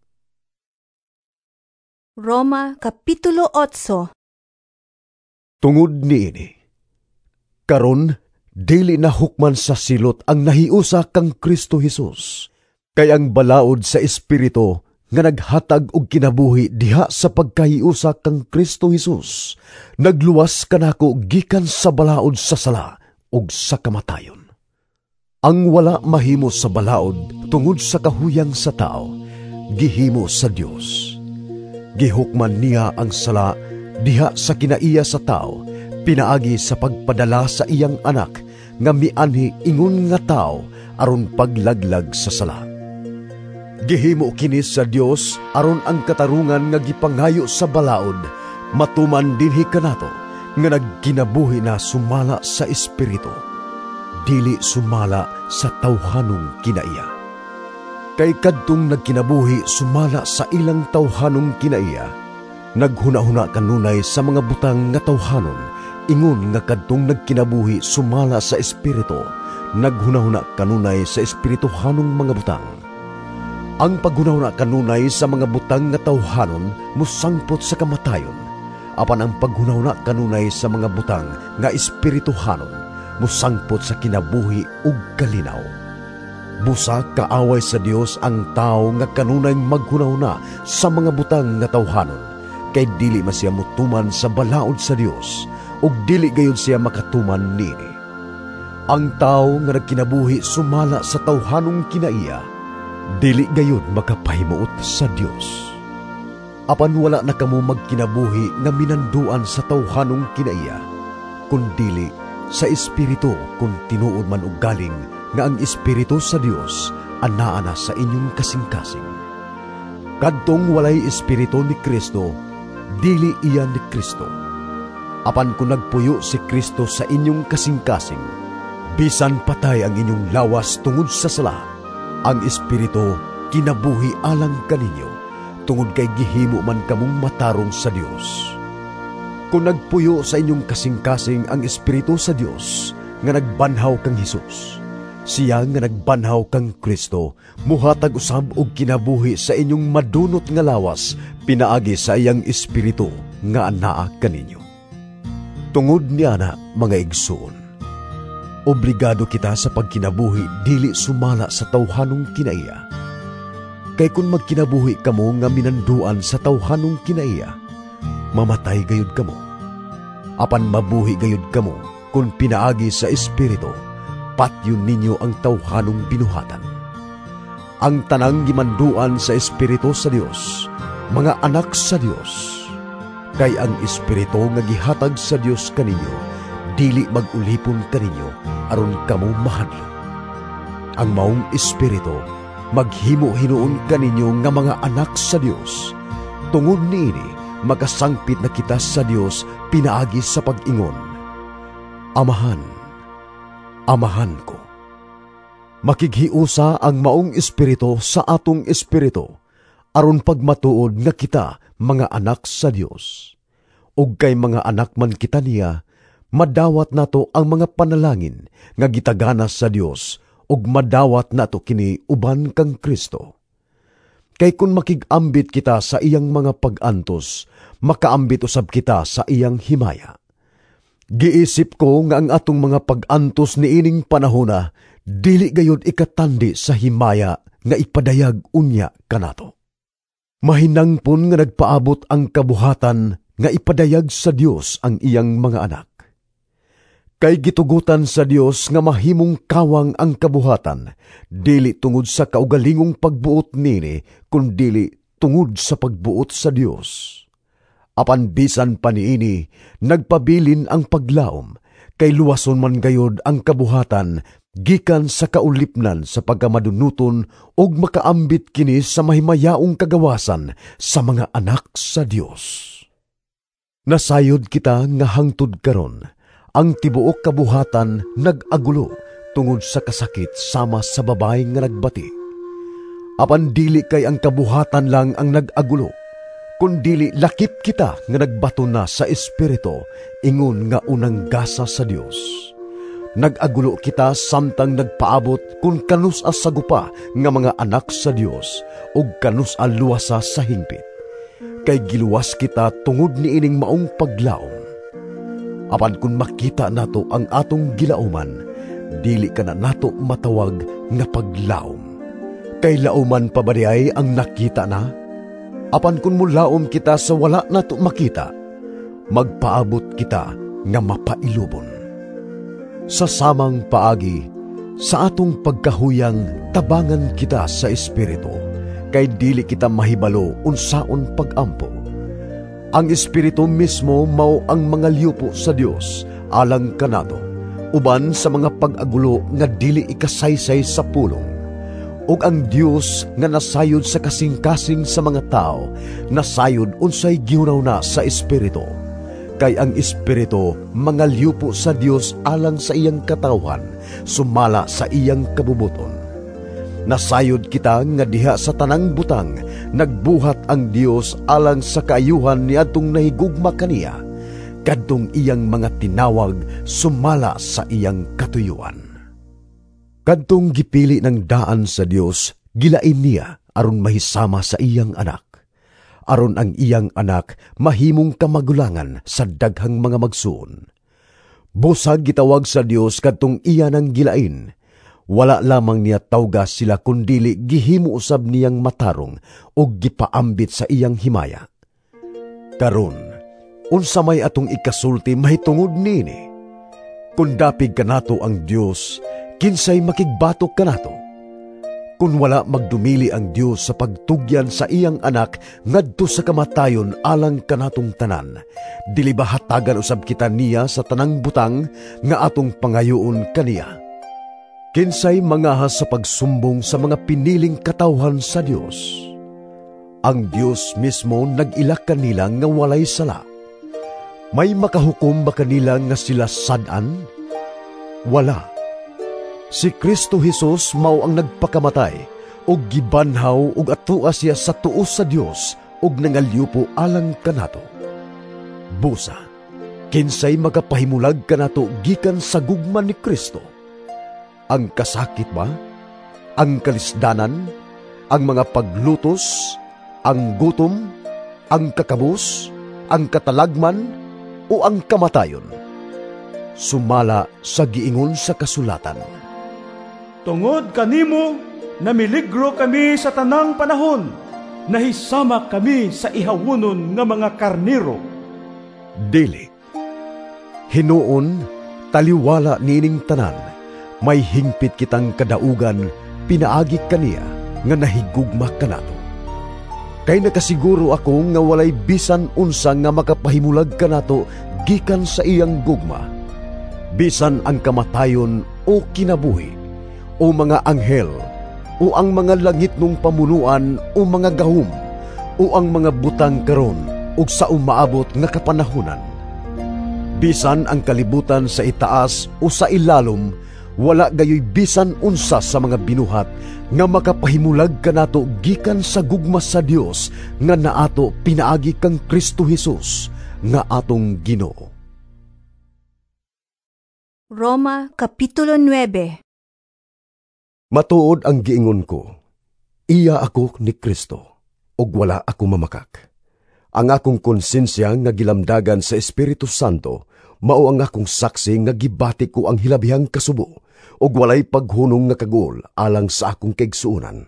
Speaker 1: Roma Kapitulo 8.
Speaker 2: Tungod niini, karon dili na hukman sa silot ang nahiusa kang Kristo Jesus, kay ang balaod sa Espiritu nga naghatag og kinabuhi diha sa pagkahiusa kang Kristo Jesus, nagluwas kanako gikan sa balaod sa sala ug sa kamatayon. Ang wala mahimo sa balaod tungod sa kahuyang sa tao, gihimo sa Dios. Gihukman niya ang sala diha sa kinaiya sa tao, pinaagi sa pagpadala sa iyang anak nga mianhi ingon nga tao aron paglaglag sa sala. Gihimo kini sa Dios aron ang katarungan nga gipangayo sa balaod matuman dinhi kanato nga nagkinabuhi na sumala sa Espiritu, dili sumala sa tawhanong kinaiya. Kay kadtong nagkinabuhi sumala sa ilang tawhanong kinaiya, naghuna-huna kanunay sa mga butang nga tawhanon, ingon nga kadtong nagkinabuhi sumala sa Espiritu, naghuna-huna kanunay sa espirituhanong mga butang. Ang paghuna-huna kanunay sa mga butang nga tawhanon musangpot sa kamatayon, apan ang paghuna-huna kanunay sa mga butang nga espirituhanon musangpot sa kinabuhi ug kalinaw. Busa kaaway sa Dios ang tao nga kanunay maghuna-huna sa mga butang nga tawhanon, kay dili man siya mutuman sa balaod sa Dios, ug dili gayud siya makatuman nini. Ang tao nga nagkinabuhi sumala sa tawhanong kinaiya, dili gayud makapahimuot sa Dios. Apan wala na kamo magkinabuhi nga minanduan sa tawhanong kinaiya, kundili sa Espiritu kung tinuod man og galing nga ang Espiritu sa Dios anaa na sa inyong kasing-kasing. Kadtong walay Espiritu ni Kristo, dili iyan ni Kristo. Apan kung nagpuyo si Kristo sa inyong kasing-kasing, bisan patay ang inyong lawas tungod sa sala, ang Espiritu kinabuhi alang kaninyo, tungod kay gihimo man kamong matarong sa Dios. Kung nagpuyo sa inyong kasing-kasing ang Espiritu sa Dios, nga nagbanhaw kang Hesus, siya nga nagbanhaw kang Kristo, muhatag usab og kinabuhi sa inyong madunot nga lawas, pinaagi sa iyang Espiritu nga anaa kaninyo. Tungod niya na, mga igsoon, obligado kita sa pagkinabuhi dili sumala sa tawhanong kinaiya. Kay kung magkinabuhi kamo nga minanduan sa tawhanong kinaiya, mamatay gayud kamo. Apan mabuhi gayud kamo kung pinaagi sa Espiritu, patyon ninyo ang tawhanong binuhatan. Ang tanang gimanduan sa Espiritu sa Dios, mga anak sa Dios. Kay ang Espiritu nga gihatag sa Dios kaninyo, dili mag-ulipon kaninyo aron kamo mahadlok. Ang maong Espiritu maghimo hinuon kaninyo nga mga anak sa Dios. Tungod niini, makasangpit na kita sa Dios pinaagi sa pag-ingon, Amahan, Amahan ko. Makighiusa ang maong Espiritu sa atong espiritu, aron pagmatuod nga kita mga anak sa Dios. Ug kay mga anak man kita niya, madawat nato ang mga panalangin nga gitagana sa Dios, ug madawat nato kini uban kang Kristo. Kay kun makigambit kita sa iyang mga pag-antos, makaambit usab kita sa iyang himaya. Giisip ko nga ang atong mga pag-antos niining panahona, dili gayud ikatandi sa himaya nga ipadayag unya kanato. Mahinangpon nga nagpaabot ang kabuhatan nga ipadayag sa Dios ang iyang mga anak. Kay gitugutan sa Dios nga mahimong kawang ang kabuhatan, dili tungod sa kaugalingong pagbuot nini, kundili tungod sa pagbuot sa Dios. Apan bisan pa niini, nagpabilin ang paglaom, kay luwason man gayod ang kabuhatan, gikan sa kaulipnan sa pagkamadunuton og makaambit kini sa mahimayaong kagawasan sa mga anak sa Dios. Nasayod kita nga hangtod karon, ang tibuok kabuhatan nag-agulo tungod sa kasakit sama sa babay nga nagbati. Apan dili kay ang kabuhatan lang ang nag-agulo, kundili lakip kita nga nagbato na sa Espiritu, ingon nga unang gasa sa Dios. Nag-agulo kita samtang nagpaabot kung kanus-a sagupa nga mga anak sa Dios ug kanus-a luwasa sa hingpit. Kay giluwas kita tungod niining maong paglaom. Apan kung makita nato ang atong gilauman, dili ka na nato matawag nga paglaom. Kay lauman pa ba diay ang nakita na? Apan kung mulaom kita sa wala nato makita, magpaabot kita nga mapailubon. Sa samang paagi, sa atong pagkahuyang tabangan kita sa Espiritu, kay dili kita mahibalo unsaon pag-ampo. Ang Espiritu mismo mao ang mga liyupo sa Dios alang kanato, uban sa mga pag-agulo nga dili ikasaysay sa pulong. Ug ang Dios nga nasayod sa kasing-kasing sa mga tao, nasayod unsay gihunaw na sa Espiritu. Kay ang Espiritu mga liyupo sa Dios alang sa iyang katawhan, sumala sa iyang kabubuton. Nasayod kita nga diha sa tanang butang, nagbuhat ang Dios alang sa kaayuhan ni atong nahigugma kaniya, kadtong iyang mga tinawag sumala sa iyang katuyuan. Kadtong gipili ng daan sa Dios, gilain niya aron mahisama sa iyang anak, aron ang iyang anak mahimong kamagulangan sa daghang mga magsuon. Busag gitawag sa Dios kadtong iya nang gilain. Wala lamang niya tawgas sila kundili gihimo usab niyang matarong o gipaambit sa iyang himaya. Karon, unsa may atong ikasulti mahitungod nini? Kung dapig kanato ang Dios, kinsay makigbatok kanato? Kung wala magdumili ang Dios sa pagtugyan sa iyang anak ngadto sa kamatayon alang kanatong tanan, dili ba hatagan usab kita niya sa tanang butang nga atong pangayoon kaniya? Kinsay mangahas sa pagsumbong sa mga piniling katawhan sa Dios? Ang Dios mismo nag-ilak kanila nga walay sala. May makahukom ba kanila nga sila sadan? Wala. Si Kristo Jesus mao ang nagpakamatay ug gibanhaw ug atua siya sa tuo sa Dios ug nangalyupo alang kanato. Busa, kinsay magapahimulag kanato gikan sa gugma ni Kristo? Ang kasakit ba? Ang kalisdanan? Ang mga paglutos? Ang gutom? Ang kakabus? Ang katalagman? O ang kamatayon? Sumala sa giingon sa kasulatan.
Speaker 3: Tungod kanimo, namiligro kami sa tanang panahon, nahisama kami sa ihawunon nga mga karniro.
Speaker 2: Dili. Hinuon, taliwala nining tanan, may hingpit kitang kadaugan, pinaagi kaniya nga nahigugma kanato. Kay nakasiguro ako nga walay bisan unsa nga makapahimulag kanato gikan sa iyang gugma. Bisan ang kamatayon o kinabuhi, o mga anghel, o ang mga langit nung pamunuan, o mga gahum, o ang mga butang karon, ug sa umaabot nga kapanahunan. Bisan ang kalibutan sa itaas o sa ilalom, wala gayoy bisan unsa sa mga binuhat nga makapahimulag kanato gikan sa gugma sa Dios nga naato pinaagi kang Kristo Jesus nga atong Ginoo.
Speaker 1: Roma Kapitulo 9.
Speaker 2: Matuod ang giingon ko, iya ako ni Kristo, ug wala ako mamakak. Ang akong konsensya nga gilamdagan sa Espiritu Santo, mao ang akong saksi nga gibati ko ang hilabihang kasubo, ug walay paghunong nga kagol alang sa akong kaigsuonan.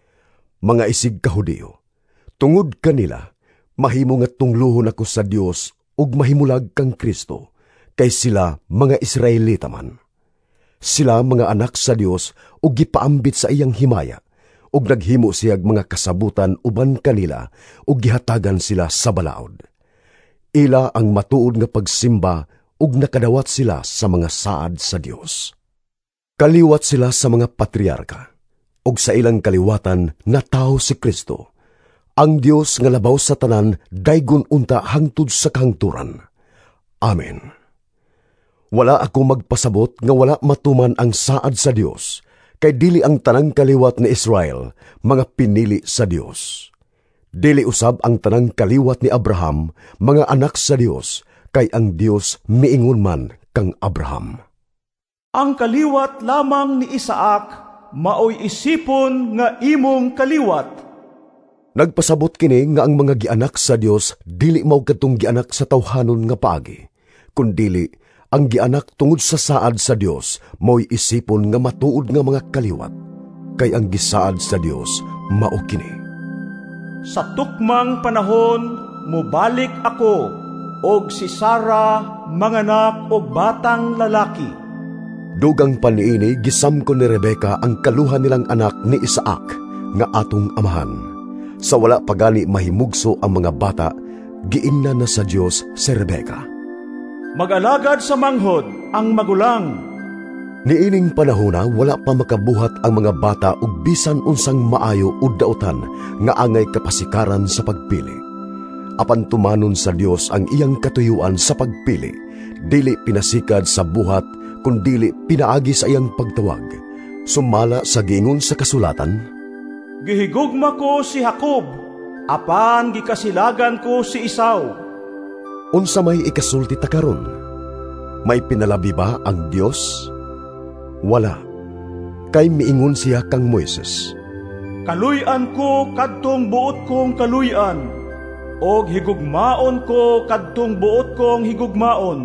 Speaker 2: Mga isig kahudiyo, tungod kanila, mahimo nga tungluhon ako sa Dios ug mahimulag kang Kristo, kay sila mga Israelita man. Sila mga anak sa Dios ug gipaambit sa iyang himaya, ug naghimo siyag mga kasabutan uban kanila ug gihatagan sila sa balaod. Ila ang matuod nga pagsimba ug nakadawat sila sa mga saad sa Dios. Kaliwat sila sa mga patriarka, ug sa ilang kaliwatan na tao si Kristo. Ang Dios nga labaw sa tanan daygon unta hangtod sa kahangturan. Amen. Wala ako magpasabot nga wala matuman ang saad sa Dios, kay dili ang tanang kaliwat ni Israel, mga pinili sa Dios. Dili usab ang tanang kaliwat ni Abraham, mga anak sa Dios, kay ang Dios miingon man kang Abraham.
Speaker 3: Ang kaliwat lamang ni Isaac, maoy isipon nga imong kaliwat.
Speaker 2: Nagpasabot kini nga ang mga gianak sa Dios dili mao kadtong gianak sa tawhanon nga paagi, kundili ang gianak tungod sa saad sa Dios mo'y isipon nga matuod nga mga kaliwat, kay ang gisaad sa Dios mao kini.
Speaker 3: Sa tukmang panahon, mubalik ako, og si Sarah manganak og batang lalaki.
Speaker 2: Dugang paniini gisamkon ni Rebeka ang kaluhan nilang anak ni Isaac nga atong amahan. Sa wala pagani mahimugso ang mga bata, giingna na sa Dios si Rebeka.
Speaker 3: Mag-alagad sa manghod ang magulang.
Speaker 2: Niining panahona wala pa makabuhat ang mga bata ug bisan unsang maayo o dautan nga angay kapasikaran sa pagpili. Apan tumanon sa Dios ang iyang katuyuan sa pagpili, dili pinasikad sa buhat kundili pinaagi sa iyang pagtawag. Sumala sa giingon sa kasulatan,
Speaker 3: Gihigugma ko si Jacob, apan gikasilagan ko si Esau.
Speaker 2: Unsa may ikasulti ta karon? May pinalabi ba ang Dios? Wala. Kay miingon siya kang Moises,
Speaker 3: Kaluy-an ko kadtong buot kong kaluy-an, og higugmaon ko kadtong buot kong higugmaon.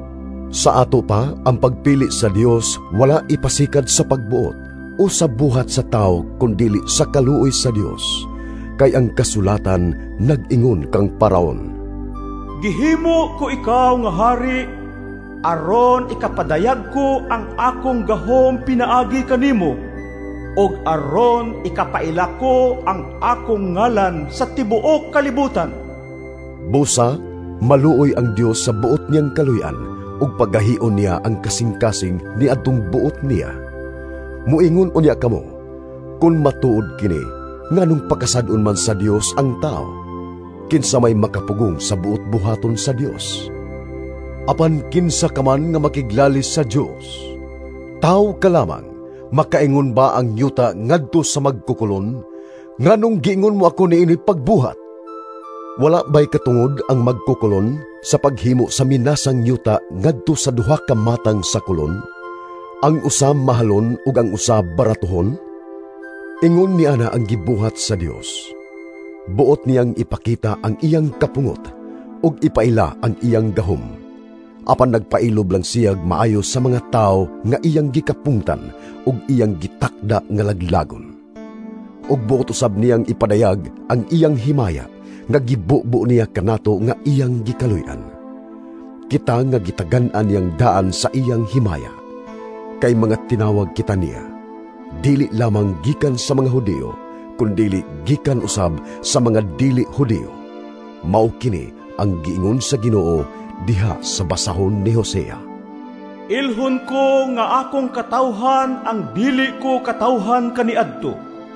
Speaker 2: Sa ato pa, ang pagpili sa Dios wala ipasikad sa pagbuot o sa buhat sa tao kundili sa kaluoy sa Dios. Kay ang kasulatan nag-ingon kang paraon,
Speaker 3: Gihimo ko ikaw nga hari, aron ikapadayag ko ang akong gahom pinaagi kanimo. og aron ikapaila ko ang akong ngalan sa tibuok kalibutan.
Speaker 2: Busa, maluoy ang Dios sa buot niyang kaluyan ug pagahion niya ang kasing-kasing ni adtong buot niya. Muingon unya kamo, kun matuod kini, nganong pakasadon man sa Dios ang tao, kinsa may makapugong sa buot buhaton sa Dios. Apan kinsa ka man nga makiglalis sa Dios, tao ka lamang, makaingon ba ang yuta ngadto sa magkukulon? Nganong giingon mo ako niini pagbuhat? Wala ba'y katungod ang magkukulon sa paghimo sa minasang yuta ngadto sa duha ka matang sa kulon? Ang usa mahalon ug ang usa baratuhon? Ingon ni ana ang gibuhat sa Dios. Buot niyang ipakita ang iyang kapungot ug ipaila ang iyang gahom. Apan nagpailob lang siyag maayo sa mga tao nga iyang gikapungtan ug iyang gitakda nga laglagon. Ug buot usab niyang ipadayag ang iyang himaya nga gibubo niya kanato nga iyang gikaluyan. Kita nga gitagan-an niyang daan sa iyang himaya, kay mga tinawag kita niya, dili lamang gikan sa mga Hudiyo, kundili gikan usab sa mga dili Hudiyo. Mao kini ang giingon sa Ginoo diha sa basahon ni Hosea.
Speaker 3: Ilhon ko nga akong katawhan ang dili ko katawhan kaniadto.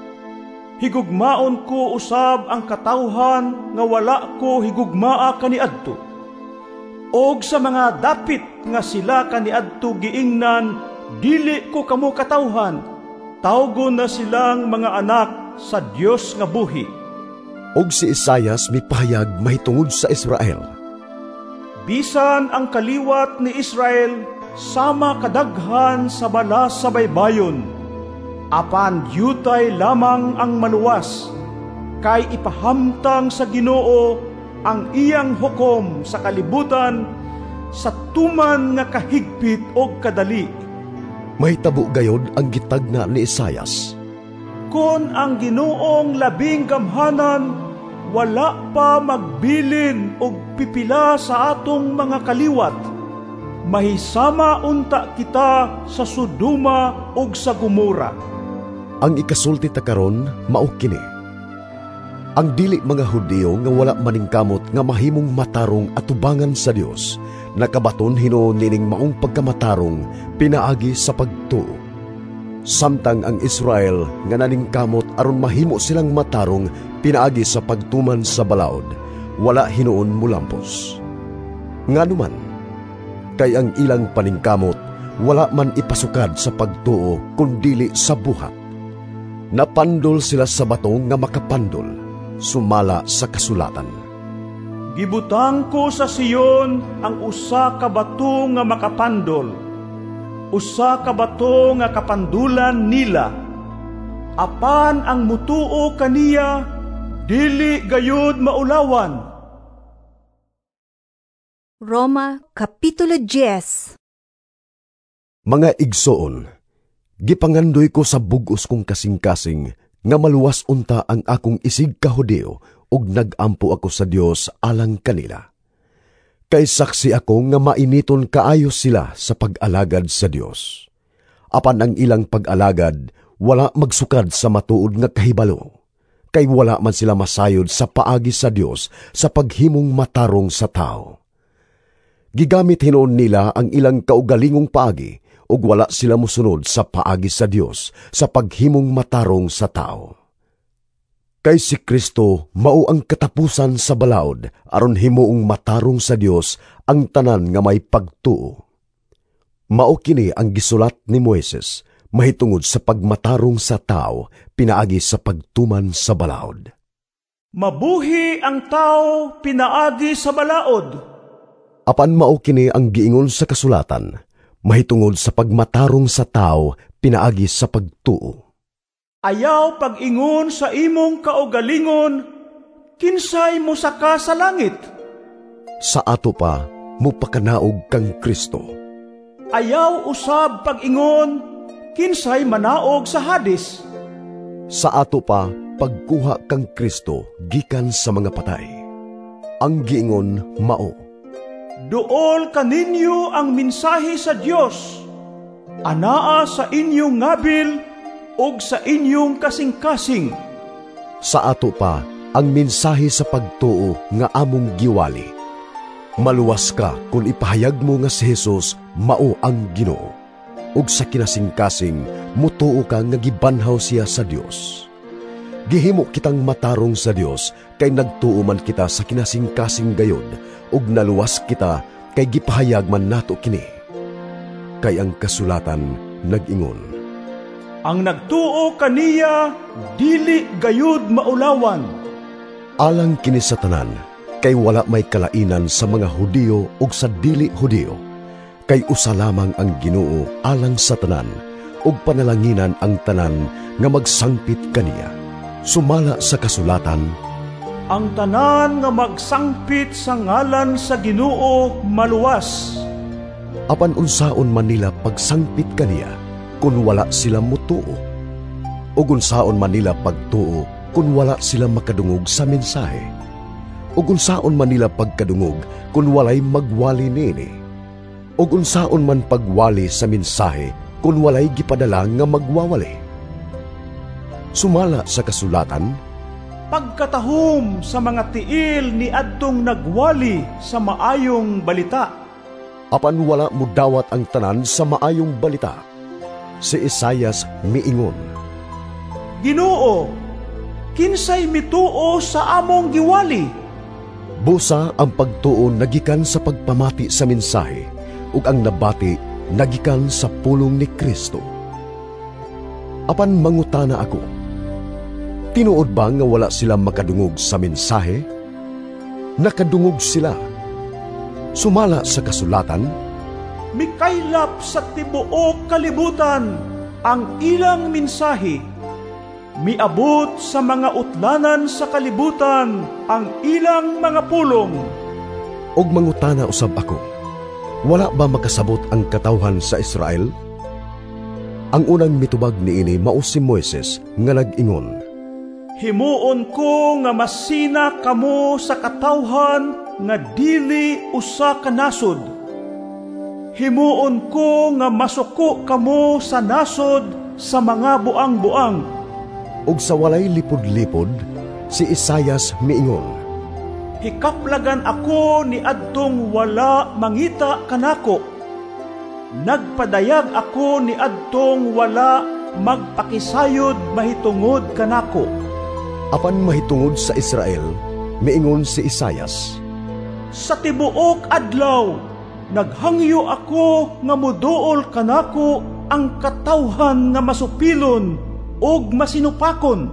Speaker 3: Higugmaon ko usab ang katawhan nga wala ko higugmaa kaniadto. Og sa mga dapit nga sila kaniadto giingnan, dili ko kamo katawhan. Tawgon na silang mga anak sa Dios nga buhi.
Speaker 2: Og si Isaias mipahayag mahitungod sa Israel.
Speaker 3: Bisan ang kaliwat ni Israel sama kadaghan sa balas sa baybayon, apan yutay lamang ang maluwas, kay ipahamtang sa Ginoo ang iyang hukom sa kalibutan sa tuman nga kahigpit og kadali.
Speaker 2: Mahitabo gayod ang gitagna ni Isaias.
Speaker 3: Kon ang Ginoong labing gamhanan wala pa magbilin og pipila sa atong mga kaliwat, mahisama unta kita sa Sodoma ug sa Gomora.
Speaker 2: Ang ikasulti ta karon mao kini. Ang dili mga Hudiyo nga wala maningkamot nga mahimong matarong atubangan sa Dios, nakabaton hinuon nining maong pagkamatarong pinaagi sa pagtuo. Samtang ang Israel nga naningkamot aron mahimo silang matarong pinaagi sa pagtuman sa balaod, wala hinuon mulampos. Nganuman, kay ang ilang paningkamot wala man ipasukad sa pagtuo kundili sa buhat. Napandol sila sa batong nga makapandol, sumala sa kasulatan.
Speaker 3: Gibutang ko sa Sion ang usa ka bato nga makapandol, usa ka bato nga kapandulan nila. Apan ang mutuo kaniya, dili gayud maulawan.
Speaker 1: Roma Kapitulo 10.
Speaker 2: Mga igsoon, gipangandoy ko sa bugos kong kasing-kasing nga maluwas unta ang akong isig ka Hudiyo ug nagampo ako sa Dios alang kanila. Kay saksi ako nga mainiton kaayo sila sa pag-alagad sa Dios. Apan ang ilang pag-alagad wala magsukad sa matuod nga kahibalo, kay wala man sila masayod sa paagi sa Dios sa paghimong matarong sa tao. Gigamit hinuon nila ang ilang kaugalingong paagi ug wala sila mosunod sa paagi sa Dios sa paghimong matarong sa tao. Kay si Kristo mao ang katapusan sa balaod aron himuong matarong sa Dios ang tanan nga may pagtuo. Mao kini ang gisulat ni Moises mahitungod sa pagmatarong sa tao pinaagi sa pagtuman sa balaod.
Speaker 3: Mabuhi ang tao pinaagi sa balaod.
Speaker 2: Apan mao kini ang giingon sa kasulatan mahitungod sa pagmatarong sa tao pinaagi sa pagtuo.
Speaker 3: Ayaw pag-ingon sa imong kaugalingon, kinsay mo saka sa langit.
Speaker 2: Sa ato pa, mupakanaog kang Kristo.
Speaker 3: Ayaw usab pag-ingon, kinsay manaog sa Hades.
Speaker 2: Sa ato pa, pagkuha kang Kristo gikan sa mga patay. Ang giingon mao,
Speaker 3: duol kaninyo ang mensahe sa Dios. Anaa sa inyong ngabil, og sa inyong kasing-kasing.
Speaker 2: Sa ato pa ang mensahe sa pagtuo nga among giwali. Maluwas ka kung ipahayag mo nga si Jesus mao ang Ginoo. Ug sa kinasing-kasing mutuo ka nga gibanhaw siya sa Dios. Gihimo kitang matarong sa Dios kay nagtuo man kita sa kinasing-kasing gayod ug naluwas kita kay gipahayag man nato kini. Kay ang kasulatan nag-ingon,
Speaker 3: ang nagtuo kaniya dili gayud maulawan.
Speaker 2: alang kini sa tanan, kay wala may kalainan sa mga Hudiyo ug sa dili Hudiyo. Kay usa lamang ang Ginoo alang sa tanan, ug panalanginan ang tanan nga magsangpit kaniya. Sumala sa kasulatan,
Speaker 3: ang tanan nga magsangpit sa ngalan sa Ginoo maluwas.
Speaker 2: apan unsaon man nila pagsangpit kaniya, kung wala sila mutuo. Ug unsaon man nila pagtuo, kung wala sila makadungog sa mensahe. Ug unsaon man nila pagkadungog, kung walay magwali nini. Ug unsaon man pagwali sa mensahe, kung walay gipadala nga magwawali. Sumala sa kasulatan,
Speaker 3: Pagkatahom sa mga tiil ni adtong nagwali sa maayong balita.
Speaker 2: apan wala mo dawat ang tanan sa maayong balita. Si Isaias miingon,
Speaker 3: Ginoo, kinsay mituo sa among giwali?
Speaker 2: busa ang pagtuo nagikan sa pagpamati sa mensahe, ug ang nabati nagikan sa pulong ni Kristo. Apan mangutana ako, tinuod ba nga wala sila makadungog sa mensahe? Nakadungog sila. Sumala sa kasulatan,
Speaker 3: Mikaylap sa tibuok kalibutan ang ilang mensahe. Miabot sa mga utlanan sa kalibutan ang ilang mga pulong.
Speaker 2: og mangutana usab ako, wala ba makasabot ang katawhan sa Israel? Ang unang mitubag niini mao si Moises nga nag-ingon,
Speaker 3: Himuon ko nga masina kamo sa katawhan nga dili usa ka nasod. Himuon ko nga masuko kamo sa nasod sa mga buang-buang.
Speaker 2: og sa walay lipod-lipod, si Isaias miingon,
Speaker 3: Hikaplagan ako ni adtong wala mangita kanako. Nagpadayag ako ni adtong wala magpakisayod mahitungod kanako.
Speaker 2: apan mahitungod sa Israel, miingon si Isaias,
Speaker 3: Sa tibuok adlaw, naghangyo ako nga muduol kanako ang katawhan nga masupilon ug masinupakon.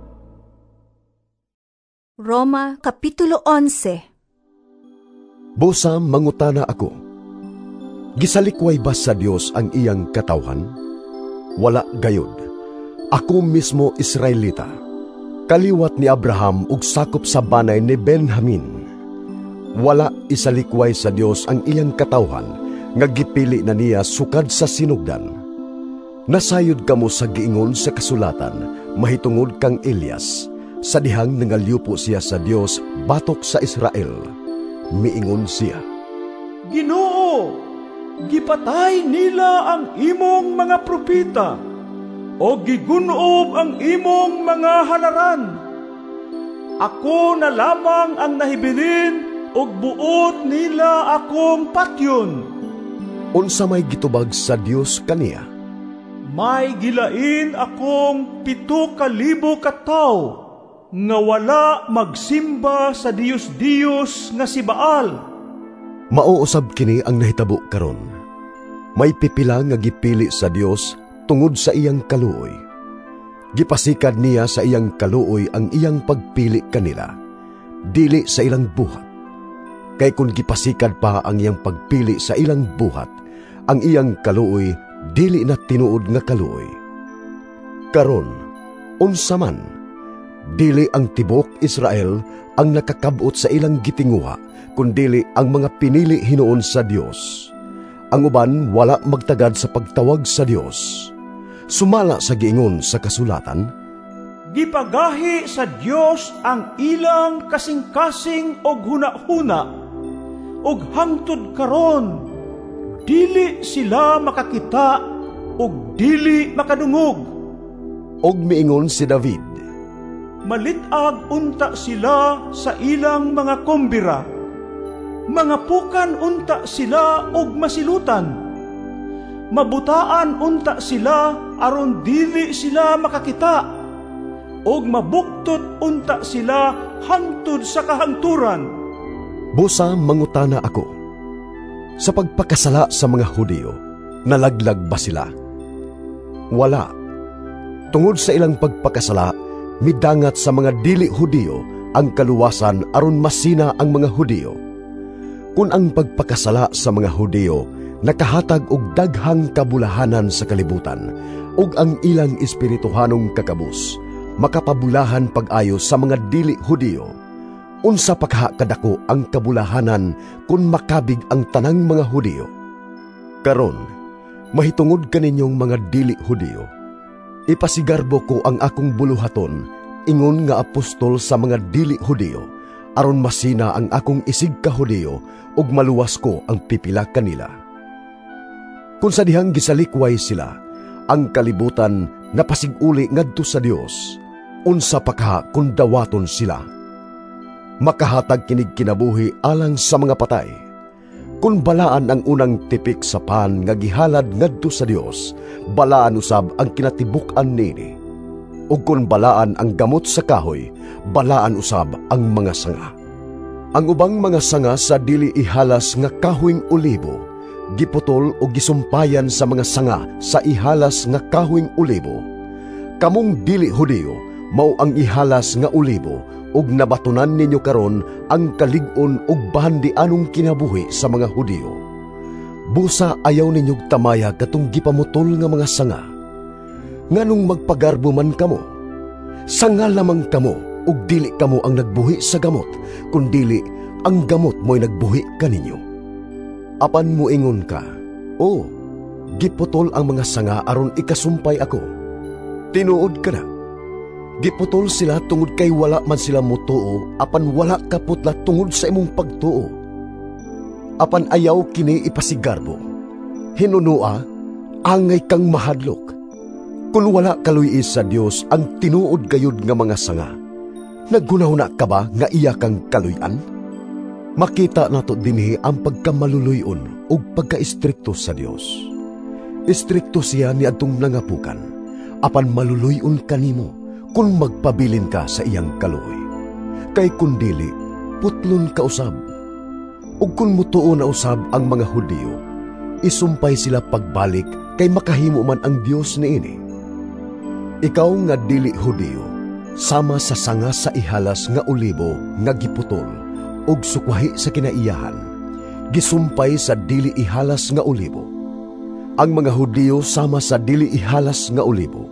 Speaker 1: Roma Kapitulo 11.
Speaker 2: busa mangutana ako, gisalikway ba sa Dios ang iyang katawhan? Wala gayod. Ako mismo Israelita, kaliwat ni Abraham ug sakop sa banay ni Benjamin. Wala isalikway sa Dios ang iyang katawhan, nga gipili na niya sukad sa sinugdan. Nasayod kamo sa giingon sa kasulatan, mahitungod kang Elias, sa dihang nangalyupo siya sa Dios batok sa Israel. Miingon siya,
Speaker 3: Ginoo, gipatay nila ang imong mga propita o gigunob ang imong mga halaran. Ako na lamang ang nahibilin ug buot nila akong patyon.
Speaker 2: unsa may gitubag sa Dios kaniya?
Speaker 3: May gilain akong 7,000 ka tawo nga wala magsimba sa Diyos-Diyos nga si Baal.
Speaker 2: Mauusab kini ang nahitabo karon. May pipila nga gipili sa Dios tungod sa iyang kaluoy. Gipasikad niya sa iyang kaluoy ang iyang pagpili kanila, dili sa ilang buhat. Kay kung gipasikad pa ang iyang pagpili sa ilang buhat, ang iyang kaluoy dili na tinuod nga kaluoy. Karon, unsa man, dili ang tibok Israel ang nakakabot sa ilang gitinguha, kundili ang mga pinili hinuon sa Dios. Ang uban wala magtagad sa pagtawag sa Dios. Sumala sa giingon sa kasulatan,
Speaker 3: Gipagahi sa Dios ang ilang kasing-kasing og huna-huna, og hangtod karon dili sila makakita og dili makadungog.
Speaker 2: Og miingon si David,
Speaker 3: Malitag unta sila sa ilang mga kumbira, mga pukan unta sila og masilutan. Mabutaan unta sila aron dili sila makakita, og mabuktot unta sila hangtod sa kahangturan.
Speaker 2: Busa mangutana ako, sa pagpakasala sa mga Hudiyo, nalaglag ba sila? Wala. Tungod sa ilang pagpakasala, midangat sa mga dili Hudiyo ang kaluwasan aron masina ang mga Hudiyo. Kung ang pagpakasala sa mga Hudiyo nakahatag og daghang kabulahanan sa kalibutan ug ang ilang espirituhanong kakabus makapabulahan pag-ayo sa mga dili Hudiyo, unsa pa kadako ang kabulahanan kung makabig ang tanang mga Hudiyo? Karon, mahitungod kaninyong mga dili Hudiyo, ipasigarbo ko ang akong buluhaton ingon nga apostol sa mga dili Hudiyo, aron masina ang akong isig ka Hudiyo ug maluwas ko ang pipila kanila. Kung sa dihang gisalikway sila, ang kalibutan napasiguli ngadto sa Dios, unsa pa kung dawaton sila? Makahatag kinig kinabuhi alang sa mga patay. Kung balaan ang unang tipik sa pan nga gihalad ngadto sa Dios, balaan usab ang kinatibuk-an nini. Ug kung balaan ang gamot sa kahoy, balaan usab ang mga sanga. Ang ubang mga sanga sa dili ihalas nga kahoyng olibo, giputol o gisumpayan sa mga sanga sa ihalas nga kahoyng olibo. Kamong dili Hudiyo, mao ang ihalas nga olibo, ug nabatunan ninyo karon ang kalig-on ug bahandianong kinabuhi sa mga Hudiyo. Busa ayaw ninyog tamaya katong gipamutol nga mga sanga. Nganong magpagarbo man kamo? Sanga lamang kamo ug dili kamo ang nagbuhi sa gamot, kundili ang gamot mo'y nagbuhi kaninyo. Apan muingon ka, O, giputol ang mga sanga aron ikasumpay ako. Tinuod ka na. Giputol sila tungod kay wala man sila mutuo, apan wala kaputla tungod sa imong pagtuo. Apan ayaw kini ipasigarbo. Hinunua, angay kang mahadlok. Kung wala kaluy-is sa Dios ang tinuod gayud nga mga sanga, naggunahuna ka ba nga iya kang kaluy-an? Makita nato dinhi ang pagkamaluluyon ug pagka-istrikto sa Dios. Istrikto siya ni adtong nangapukan, apan maluluyon kanimo kung magpabilin ka sa iyang kaluoy. Kay kundili, putlon ka usab. Ug kung mutuo na usab ang mga Hudiyo, isumpay sila pagbalik kay makahimo man ang Dios niini. Ikaw nga dili Hudiyo, sama sa sanga sa ihalas nga olibo nga giputol ug sukwahi sa kinaiyahan, gisumpay sa dili ihalas nga olibo. Ang mga Hudiyo sama sa dili ihalas nga olibo.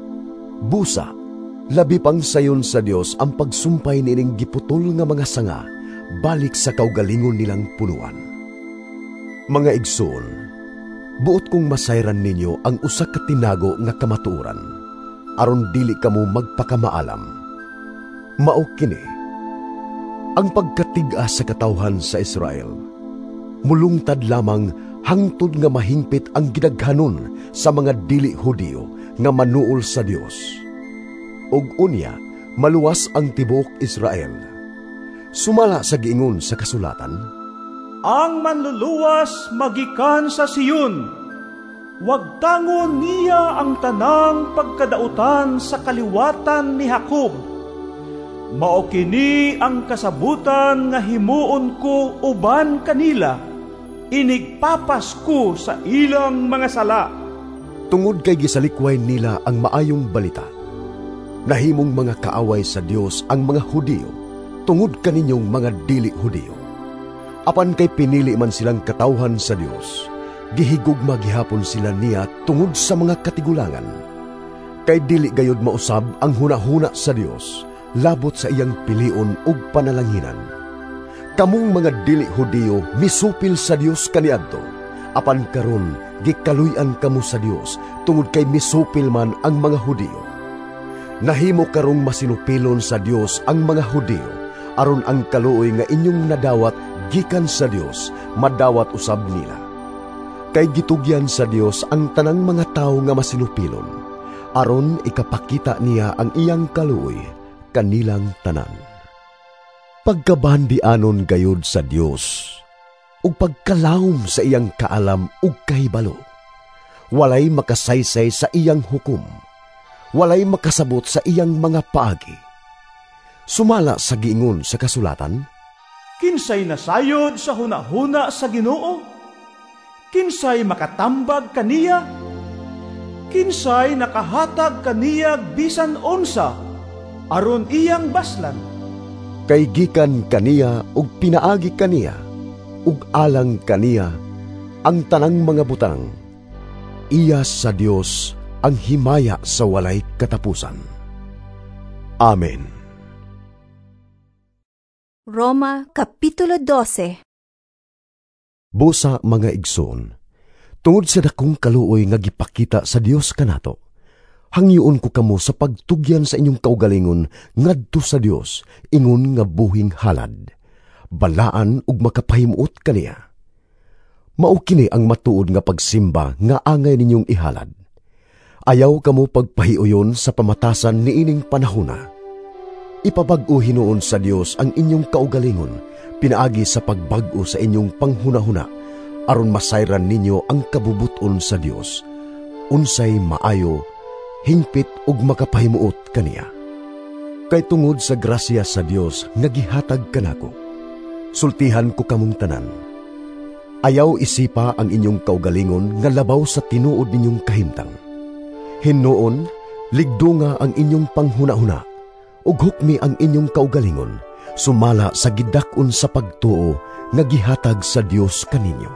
Speaker 2: Busa, labi pang sayon sa Dios ang pagsumpay nining giputol nga mga sanga balik sa kaugalingon nilang punuan. Mga igsoon, buot kong masayran ninyo ang usa ka tinago nga kamatuoran, aron dili kamo magpakamaalam. Mao kini, ang pagkatiga sa katawhan sa Israel, mulungtad lamang hangtod nga mahingpit ang gidaghanon sa mga dili Hudiyo nga manuol sa Dios. Og unya, maluwas ang tibuok Israel. Sumala sa giingon sa kasulatan,
Speaker 3: Ang manluluwas magikan sa Siyon, wagtangon niya ang tanang pagkadautan sa kaliwatan ni Jacob. Mao kini ang kasabutan nga himuon ko uban kanila, inigpapas ko sa ilang mga sala.
Speaker 2: tungod kay gisalikway nila ang maayong balita. Nahimong mga kaaway sa Dios ang mga Hudiyo, tungod kaninyong mga dili Hudiyo. Apan kay pinili man silang katawhan sa Dios, gihigugma gihapon sila niya tungod sa mga katigulangan. Kay dili gayud mausab ang hunahuna sa Dios, labot sa iyang pilion ug panalanginan. Kamong mga dili Hudiyo misupil sa Dios kaniadto, apan karon gikaluy-an kamo sa Dios tungod kay misupil man ang mga Hudiyo. Nahimo karong masinupilon sa Dios ang mga Hudiyo, aron ang kaluoy nga inyong nadawat gikan sa Dios madawat usab nila. Kay gitugyan sa Dios ang tanang mga tawo nga masinupilon, aron ikapakita niya ang iyang kaluoy kanilang tanan. Pagkabandianon gayud sa Dios ug pagkalawom sa iyang kaalam ug kahibalo. Walay makasaysay sa iyang hukom, walay makasabot sa iyang mga paagi. Sumala sa giingon sa kasulatan,
Speaker 3: Kinsay nasayod sa hunahuna sa Ginoo? Kinsay makatambag kaniya? Kinsay nakahatag kaniyag bisan unsa aron iyang baslan?
Speaker 2: kay gikan kaniya ug pinaagi kaniya ug alang kaniya ang tanang mga butang. Iya sa Dios ang himaya sa walay katapusan. Amen.
Speaker 1: Roma Kapitulo 12.
Speaker 2: Busa mga igsoon, tungod sa dakong kaluoy nga gipakita sa Dios kanato, hangyoon ko kamo sa pagtugyan sa inyong kaugalingon ngadto sa Dios ingon nga buhing halad, balaan ug makapahimuot kaniya. Mao kini ang matuod nga pagsimba nga angay ninyong ihalad. Ayaw kamo pagpahiuyon sa pamatasan niining panahona. Ipabag-o hinuon sa Dios ang inyong kaugalingon pinaagi sa pagbag-o sa inyong panghunahuna aron masayran ninyo ang kabubuton sa Dios. Unsay maayo, hingpit ug makapahimuot kaniya. Kay tungod sa grasya sa Dios nga gihatag kanako, sultihan ko kamong tanan. Ayaw isipa ang inyong kaugalingon nga labaw sa tinuod ninyong kahimtang. Hinuon, ligdunga ang inyong panghunahuna, ug hukmi ang inyong kaugalingon, sumala sa gidakon sa pagtuo nga gihatag sa Dios kaninyo.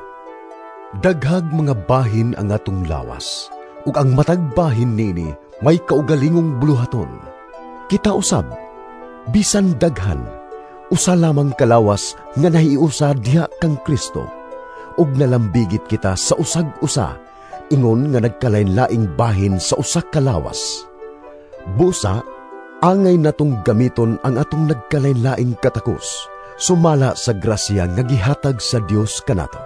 Speaker 2: Daghag mga bahin ang atong lawas, ug ang matag bahin nini may kaugalingong buluhaton. Kita usab, bisan daghan, usa lamang kalawas nga nahiusa diha kang Kristo, ug nalambigit kita sa usag-usa, ingon nga nagkalain-laing bahin sa usa ka lawas. Busa, angay natong gamiton ang atong nagkalain-laing katakos, sumala sa grasya nga gihatag sa Dios kanato.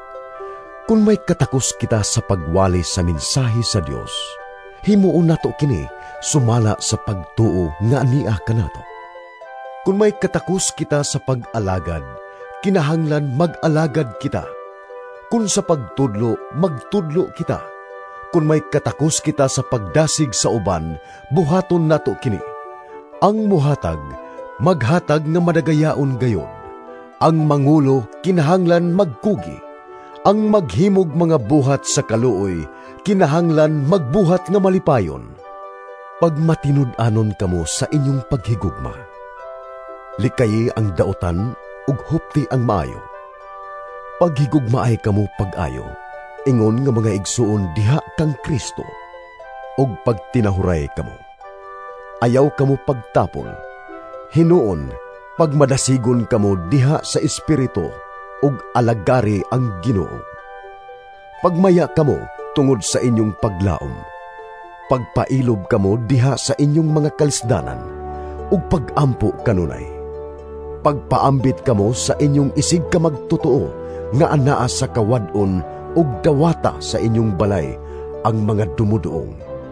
Speaker 2: Kung may katakos kita sa pagwali sa mensahe sa Dios, himuon nato kini sumala sa pagtuo nga ania kanato. Kung may katakos kita sa pag-alagad, kinahanglan mag-alagad kita. Kung sa pagtudlo, magtudlo kita. Kung may katakos kita sa pagdasig sa uban, buhaton nato kini. Ang muhatag, maghatag nga madagayaon gayon. Ang mangulo, kinahanglan magkugi. Ang maghimog mga buhat sa kaluoy, kinahanglan magbuhat nga malipayon. Pag matinud-anon kamo sa inyong paghigugma, likayi ang daotan ug hupti ang maayo. Paghigugmaay kamo pag-ayo, ingon nga mga igsuon diha kang Kristo, ug pagtinahuray kamo. Ayaw kamo pagtapon, hinuon, pagmadasigon kamo diha sa Espiritu, ug alagari ang Ginoo. Pagmaya kamo tungod sa inyong paglaom, pagpailob kamo diha sa inyong mga kalisdanan, ug pagampo kanunay. Pagpaambit kamo sa inyong isig ka magtotoo, nga anaa sa kawadon ug dawata sa inyong balay ang mga dumuduong.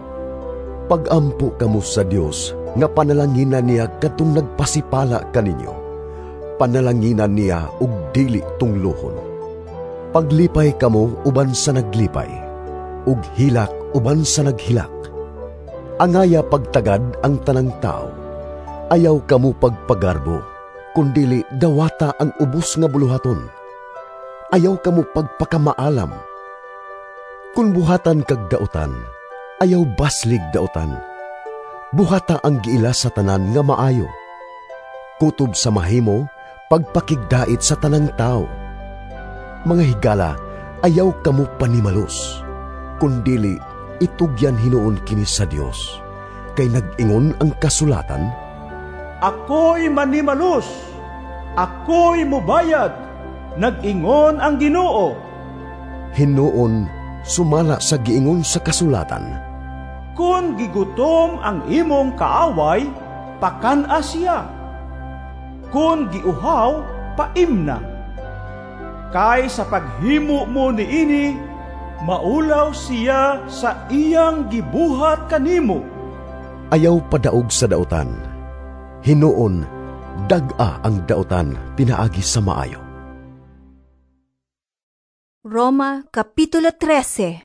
Speaker 2: Pagampo kamo sa Dios nga panalanginan niya kadtong nagpasipala kaninyo. Panalanginan niya ug dili tunglohon. Paglipay kamo uban sa naglipay, ug hilak uban sa naghilak. Angaya pagtagad ang tanang tao. Ayaw kamo pagpagarbo, kundili dawata ang ubos nga buluhaton. Ayaw kamo pagpakamaalam. Kung buhatan kag daotan, ayaw baslig daotan. Buhata ang giila sa tanan nga maayo. Kutob sa mahimo, pagpakigdait sa tanang tao. Mga higala, ayaw kamo panimalos. Kundili, itugyan hinuon kini sa Dios. Kay nag-ingon ang kasulatan,
Speaker 3: Ako'y manimalos, ako'y mubayad, nag-ingon ang Ginoo.
Speaker 2: hinuon sumala sa giingon sa kasulatan.
Speaker 3: Kung gigutom ang imong kaaway, pakan-a siya. Kung giuhaw, paimna. Kay sa paghimo mo niini, maulaw siya sa iyang gibuhat kanimo.
Speaker 2: Ayaw padaog sa dautan. Hinuon, dag-a ang dautan pinaagi sa maayo.
Speaker 1: Roma Kapitulo 13.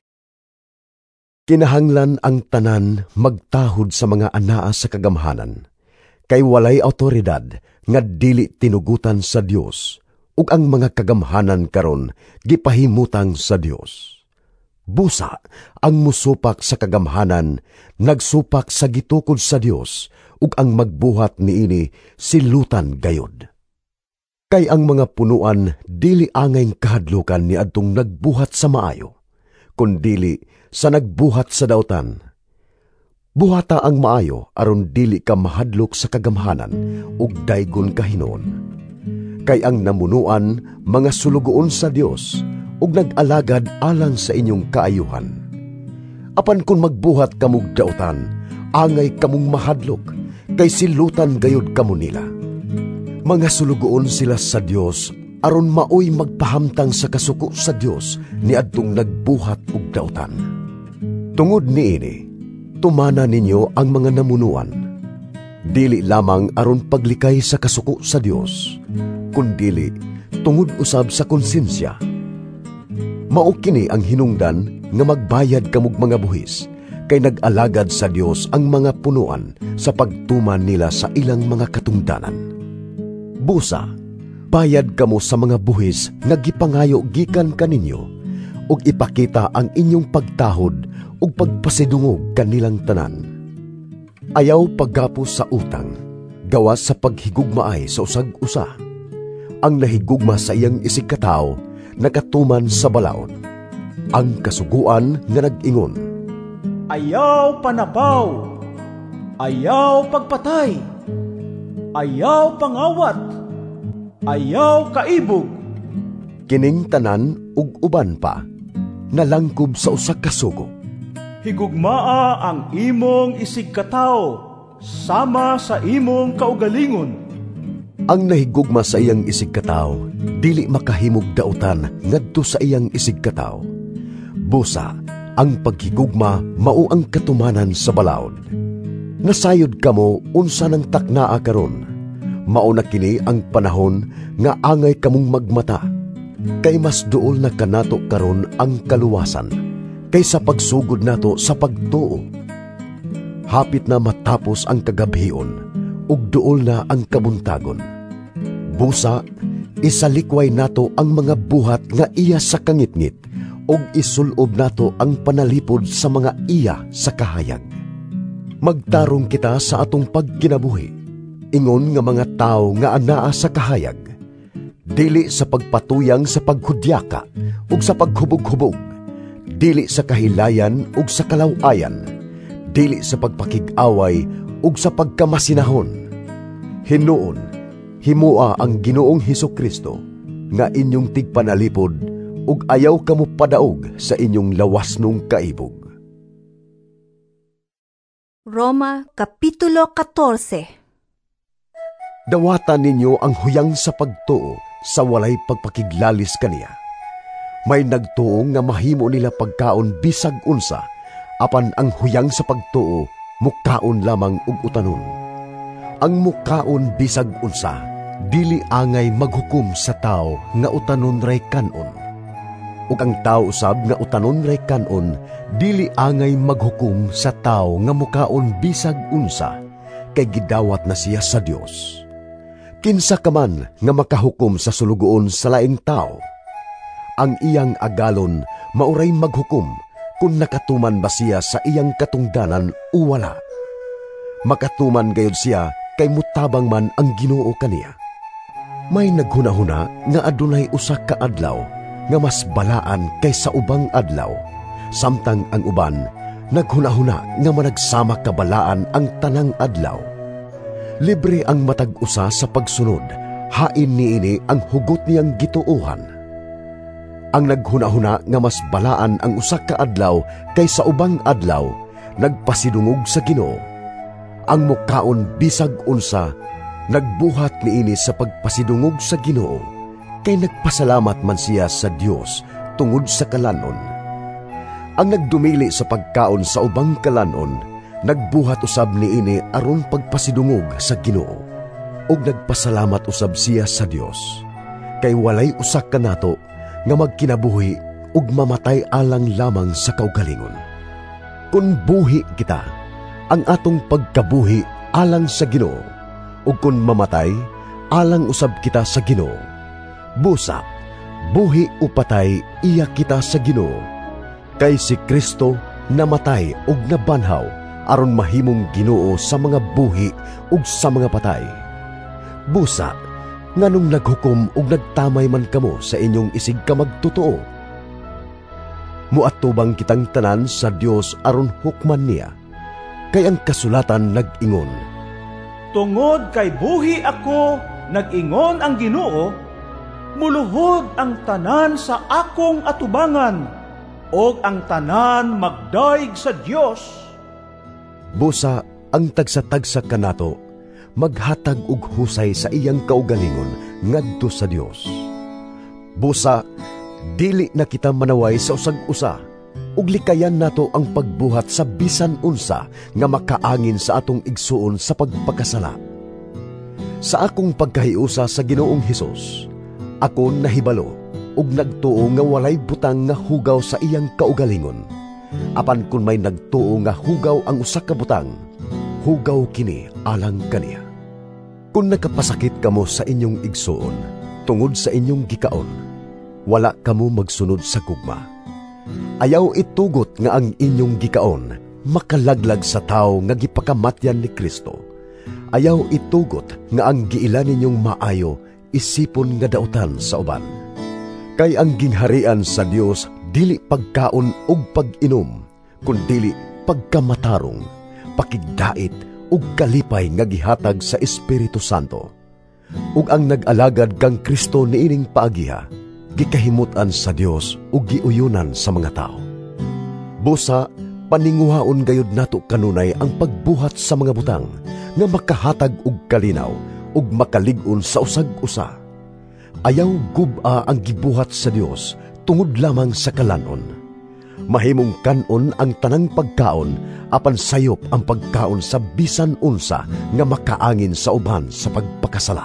Speaker 2: Kinahanglan ang tanan magtahod sa mga anaa sa kagamhanan, kay walay awtoridad nga dili tinugutan sa Dios, ug ang mga kagamhanan karon gipahimutang sa Dios. Busa ang musupak sa kagamhanan nagsupak sa gitukod sa Dios, ug ang magbuhat niini silutan gayod. Kay ang mga punuan dili angay kahadlukan ni adtong nagbuhat sa maayo, kundili sa nagbuhat sa dautan. Buhata ang maayo aron dili ka mahadlok sa kagamhanan ug daygon ka hinuon. Kay ang namunuan mga sulugoon sa Dios ug nag-alagad alang sa inyong kaayuhan. Apan kung magbuhat kamog dautan, angay kamong mahadlok, kay silutan gayud kamo nila. Mga sulugoon sila sa Dios aron maoy magpahamtang sa kasuko sa Dios ni adtong nagbuhat ug dautan. Tungod niini, tumana ninyo ang mga namunuan, dili lamang aron paglikay sa kasuko sa Dios, kundili tungod usab sa konsensya. Mao kini ang hinungdan nga magbayad kamog mga buhis, kay nag-alagad sa Dios ang mga punuan sa pagtuman nila sa ilang mga katungdanan. Busa, bayad kamo sa mga buhis nga gipangayo gikan kaninyo, ug ipakita ang inyong pagtahod ug pagpasidungog kanilang tanan. Ayaw paggapos sa utang, gawas sa paghigugmaay sa usag-usa. Ang nahigugma sa iyang isigkatao, nakatuman sa balaod. Ang kasuguan nga nag-ingon,
Speaker 3: ayaw panabaw, ayaw pagpatay, ayaw pangawat, ayaw kaibog.
Speaker 2: Kining tanan ug uban pa, nalangkob sa usa ka sugo.
Speaker 3: Higugmaa ang imong isigkatao sama sa imong kaugalingon.
Speaker 2: Ang nahigugma sa iyang isigkatao, dili makahimog dautan ngadto sa iyang isigkatao. Busa, ang paghigugma mao ang katumanan sa balaod. Nasayod kamo unsa nang taknaa karon. Mao na kini ang panahon nga angay kamong magmata, kay mas duol na kanato karon ang kaluwasan kaysa pagsugod nato sa pagtuo. Hapit na matapos ang kagabhion, ug duol na ang kabuntagon. Busa, isalikway nato ang mga buhat nga iya sa kangitngit, ug isulob nato ang panalipod sa mga iya sa kahayag. Magtarong kita sa atong pagkinabuhi, ingon nga mga tao nga anaa sa kahayag, dili sa pagpatuyang sa paghudyaka ug sa paghubog-hubog, dili sa kahilayan ug sa kalawayan, dili sa pagpakig-away ug sa pagkamasinahon. Hinuon, himua ang Ginoong Hesukristo nga inyong tigpanalipod ug ayaw kamo padaog sa inyong lawasnong kaibog.
Speaker 1: Roma Kapitulo 14.
Speaker 2: Dawatan ninyo ang huyang sa pagtuo sa walay pagpakiglalis kaniya. May nagtuo nga mahimo nila pagkaon bisag unsa, apan ang huyang sa pagtuo mukaon lamang ug utanon. Ang mukaon bisag unsa, dili angay maghukom sa tao nga utanon ray kanon. Ug ang tao usab nga utanon ray kanon, dili angay maghukom sa tao nga mukaon bisag unsa, kay gidawat na siya sa Dios. Kinsa ka man nga makahukom sa sulugoon sa laing tao, ang iyang agalon mauray maghukom kung nakatuman ba siya sa iyang katungdanan o wala. Makatuman gayud siya kay mutabang man ang Ginoo kaniya. May naghunahuna nga adunay usa ka adlaw nga mas balaan kaysa ubang adlaw, samtang ang uban naghunahuna nga managsama kabalaan ang tanang adlaw. Libre ang matag-usa sa pagsunod, hain niini ang hugot niyang gituohan. Ang naghunahuna nga mas balaan ang usa ka adlaw kaysa ubang adlaw, nagpasidungog sa Ginoo. Ang mukaon bisag unsa, nagbuhat niini sa pagpasidungog sa Ginoo, kay nagpasalamat man siya sa Dios tungod sa kalanon. Ang nagdumili sa pagkaon sa ubang kalanon, nagbuhat usab niini aron pagpasidungog sa Ginoo, ug nagpasalamat usab siya sa Dios. Kay walay usak kanato nga magkinabuhi ug mamatay alang lamang sa kaugalingon. Kun buhi kita, ang atong pagkabuhi alang sa Ginoo, ug kun mamatay, alang usab kita sa Ginoo. Busa, buhi o patay, iya kita sa Ginoo. Kay si Kristo namatay ug nabanhaw aron mahimong Ginoo sa mga buhi ug sa mga patay. Busa, nganong naghukom ug nagtamay man kamo sa inyong isig ka magtotoo? Muatubang kitang tanan sa Dios aron hukman niya. Kay ang kasulatan nag-ingon,
Speaker 3: Tungod kay buhi ako, nag-ingon ang Ginoo, muluhod ang tanan sa akong atubangan, og ang tanan magdaig sa Dios.
Speaker 2: busa ang tagsa-tagsa kanato maghatag og husay sa iyang kaugalingon ngadto sa Dios. Busa, dili na kita manaway sa usag-usa, ug likayan nato ang pagbuhat sa bisan unsa nga makaangin sa atong igsuon sa pagpakasala. Sa akong pagkahiusa sa Ginoong Hesus, ako nahibalo ug nagtuo nga walay butang nga hugaw sa iyang kaugalingon. Apan kun may nagtuo nga hugaw ang usa ka butang, hugaw kini alang kaniya. Kung nakapasakit kamo sa inyong igsuon tungod sa inyong gikaon, wala kamo magsunod sa gugma. Ayaw itugot nga ang inyong gikaon makalaglag sa tao nga gipakamatyan ni Kristo. Ayaw itugot nga ang giila ninyong maayo isipon nga dautan sa uban. Kay ang gingharian sa Dios dili pagkaon ug pag-inom, kundi pagkamatarong, pakigdait ug kalipay nga gihatag sa Espiritu Santo. Ug ang nag-alagad kang Kristo niining paagiha, gikahimutan sa Dios ug giuyunan sa mga tao. Busa, paninguhaon gayud nato kanunay ang pagbuhat sa mga butang nga makahatag og kalinaw ug makalig-on sa usag-usa. Ayaw gub-a ang gibuhat sa Dios tungod lamang sa kalanon. Mahimong kanon ang tanang pagkaon, apan sayop ang pagkaon sa bisan unsa nga makaangin sa uban sa pagpakasala.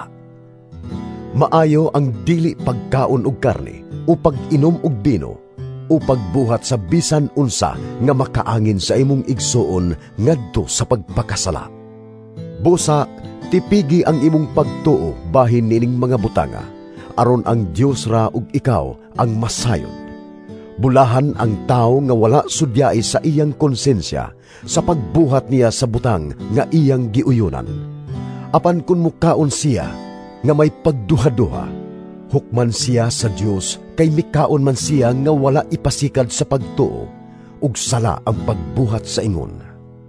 Speaker 2: Maayo ang dili pagkaon og karne o pag-inom og bino o pagbuhat sa bisan unsa nga makaangin sa imong igsuon ngadto sa pagpakasala. Busa, tipigi ang imong pagtuo bahin nining mga butanga, aron ang Dios ra ug ikaw ang masayod. Bulahan ang tao nga wala sudyai sa iyang konsensya sa pagbuhat niya sa butang nga iyang giuyunan. Apan kun mukaon siya nga may pagduha-duha, hukman siya sa Dios kay mikaon man siya nga wala ipasikad sa pagtuo ug sala ang pagbuhat sa ingon.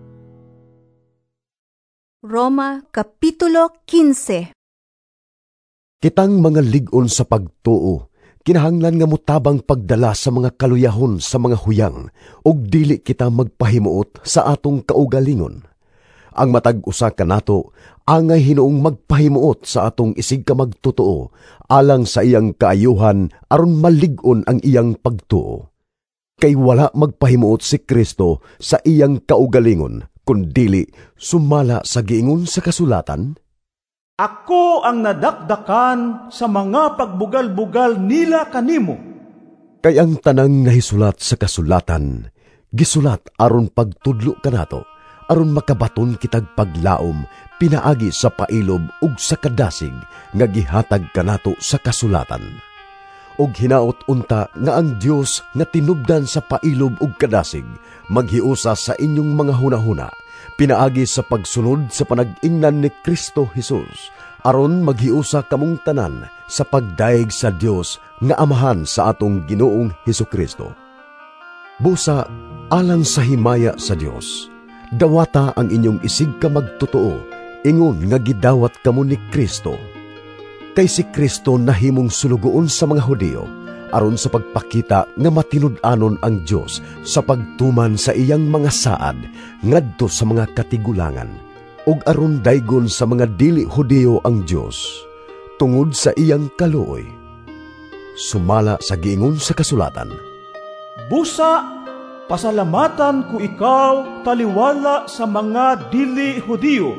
Speaker 1: Roma Kapitulo 15.
Speaker 2: Kitang mga lig-on sa pagtuo, kinahanglan nga mutabang pagdala sa mga kaluyahon sa mga huyang, ug dili kita magpahimuot sa atong kaugalingon. Ang matag usa kanato angay hinuong magpahimuot sa atong isig ka magtotoo alang sa iyang kaayuhan aron malig-on ang iyang pagtuo. Kay wala magpahimuot si Kristo sa iyang kaugalingon, kundili sumala sa giingon sa kasulatan,
Speaker 3: Ako ang nadakdakan sa mga pagbugal-bugal nila kanimo.
Speaker 2: Kay ang tanang nahisulat sa kasulatan, gisulat aron pagtudlo kanato, aron makabaton kitag paglaom, pinaagi sa pailob ug sa kadasig nga gihatag kanato sa kasulatan. Ug hinaot unta nga ang Dios nga tinubdan sa pailob ug kadasig maghiusa sa inyong mga hunahuna, pinaagi sa pagsunod sa panag-ingnan ni Kristo Jesus, aron maghiusa kamong tanan sa pagdaig sa Dios nga Amahan sa atong Ginoong Hesukristo. Busa, alang sa himaya sa Dios, dawata ang inyong isig ka magtotoo, ingon nga gidawat kamo ni Kristo. Kay si Kristo nahimong sulugoon sa mga Hudiyo, aron sa pagpakita nga matinud-anon ang Dios sa pagtuman sa iyang mga saad ngadto sa mga katigulangan, ug aron daygon sa mga dili Hudiyo ang Dios tungod sa iyang kaluoy. Sumala sa giingon sa kasulatan,
Speaker 3: Busa, Pasalamatan ko ikaw taliwala sa mga dili Hudiyo.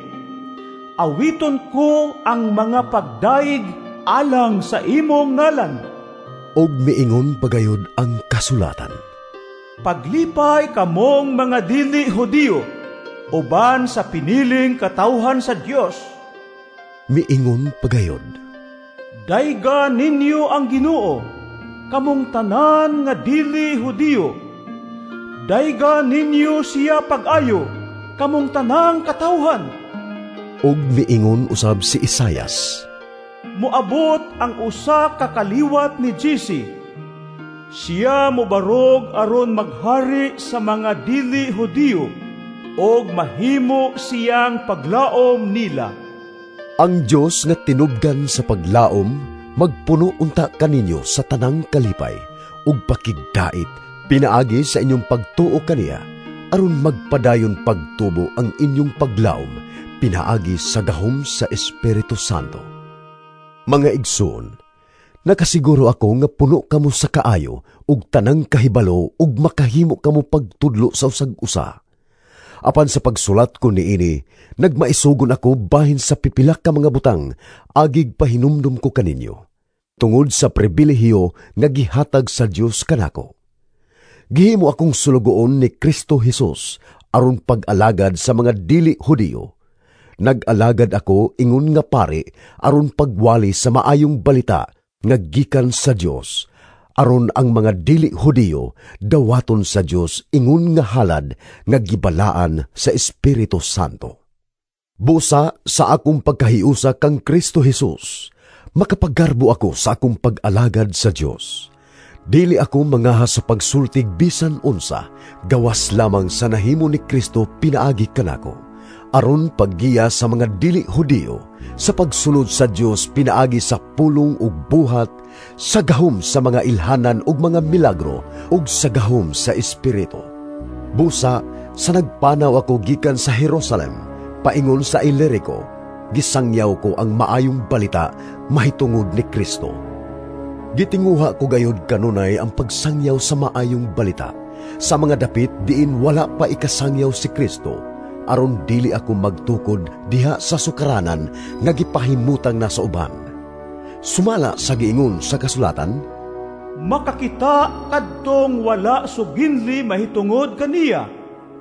Speaker 3: Awiton ko ang mga pagdaig alang sa imong ngalan.
Speaker 2: Og miingon pagayod ang kasulatan.
Speaker 3: Paglipay kamong mga dili Hudiyo, uban sa piniling katawhan sa Dios.
Speaker 2: Miingon pagayod.
Speaker 3: Dayga ninyo ang Ginoo, kamong tanan nga dili Hudiyo. Dayga ninyo siya pag-ayo, kamong tanang katawhan.
Speaker 2: Og miingon usab si Isayas.
Speaker 3: Moabot ang usa ka kaliwat ni Jesse. Siya mobarog aron maghari sa mga dili Hudiyo, og mahimo siyang paglaom nila.
Speaker 2: Ang Dios nga tinubgan sa paglaom, magpuno unta kaninyo sa tanang kalipay, ug pakigdait, pinaagi sa inyong pagtuo kaniya, aron magpadayon pagtubo ang inyong paglaom, pinaagi sa gahom sa Espiritu Santo. Mga igsoon, nakasiguro ako nga puno kamo sa kaayo, ug tanang kahibalo, ug makahimo kamo pagtudlo sa usag-usa. Apan sa pagsulat ko niini, nagmaisugon ako bahin sa pipila ka mga butang, agig pahinumdum ko kaninyo, tungod sa pribilehiyo nga gihatag sa Dios kanako. Gihimo akong sulugoon ni Kristo Jesus aron pag-alagad sa mga dili Hudiyo. Nag-alagad ako ingon nga pare aron pagwali sa maayong balita nga gikan sa Dios, aron ang mga dili Hudiyo dawaton sa Dios ingon nga halad nga gibalaan sa Espiritu Santo. Busa sa akong pagkahiusa kang Kristo Jesus, makapagarbo ako sa akong pag-alagad sa Dios. Dili ako mangaha sa pagsultig bisan unsa, gawas lamang sa nahimo ni Kristo pinaagi kanako, aron paggiya sa mga dili Hudiyo, sa pagsunod sa Dios pinaagi sa pulong ug buhat, sa gahom sa mga ilhanan ug mga milagro, ug sa gahom sa Espiritu. Busa sa nagpanaw ako gikan sa Jerusalem, paingon sa Ilirico, gisangyaw ko ang maayong balita mahitungod ni Kristo. Gitinguha ko gayud kanunay ang pagsangyaw sa maayong balita sa mga dapit diin wala pa ikasangyaw si Kristo, aron dili ako magtukod diha sa sukaranan nga gipahimutang na sa uban. Sumala sa giingon sa kasulatan,
Speaker 3: makakita kadtong wala suginli mahitungod kaniya,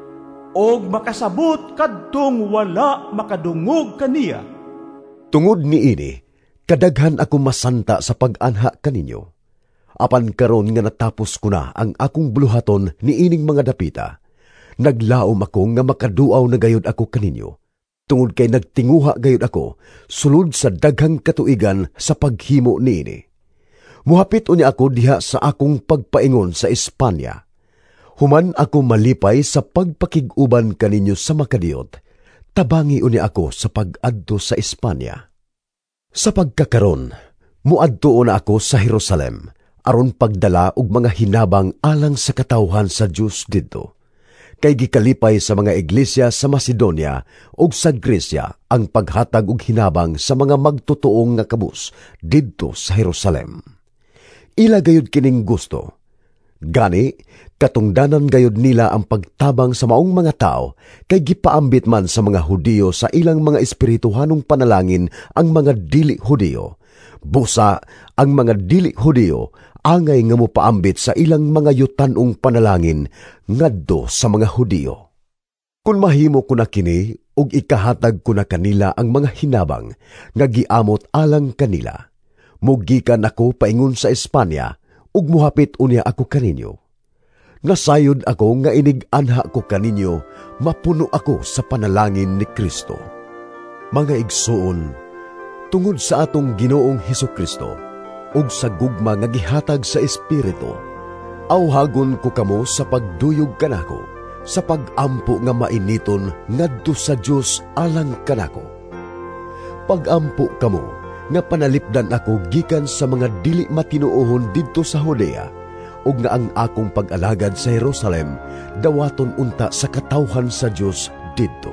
Speaker 3: og makasabot kadtong wala makadungog kaniya.
Speaker 2: Tungod niini, kadaghan ako masanta sa pag-anha kaninyo. Apan karon nga natapos ko na ang akong buluhaton niining mga dapita, naglaom ako nga makaduaw na gayud ako kaninyo, tungod kay nagtinguha gayud ako sulod sa daghang katuigan sa paghimo niini. Muhapit unya ako diha sa akong pagpaingon sa Espanya. Human ako malipay sa pagpakig-uban kaninyo sa makadiyot, tabangi unya ako sa pag-adto sa Espanya. Sa pagkakaron, muadto na ako sa Jerusalem, aron pagdala og mga hinabang alang sa katawhan sa Dios didto. Kay gikalipay sa mga iglesia sa Macedonia ug sa Grecia ang paghatag og hinabang sa mga magtutuong nga kabus didto sa Jerusalem. Ila gayud kining gusto. Gani, katungdanan gayud nila ang pagtabang sa maong mga tao, kay gipaambit man sa mga Hudiyo sa ilang mga espirituhanong panalangin ang mga dili Hudiyo. Busa, ang mga dili Hudiyo angay nga mopaambit sa ilang mga yutanong panalangin ngadto sa mga Hudiyo. Kung mahimo ko na kini, ug ikahatag ko na kanila ang mga hinabang nga giamot alang kanila, mugikan ako paingon sa Espanya, ug muhapit unya ako kaninyo. Nasayod ako nga inig-anha ko kaninyo, mapuno ako sa panalangin ni Kristo. Mga igsuon, tungod sa atong Ginoong Hesukristo, ug sa gugma nga gihatag sa Espiritu, awhagon ko kamo sa pagduyog kanako, sa pag-ampo nga mainiton ngadto sa Dios alang kanako. Pag-ampo kamo nga panalipdan ako gikan sa mga dili matinuohon didto sa Judea, ug nga ang akong pag-alagad sa Jerusalem dawaton unta sa katawhan sa Dios didto.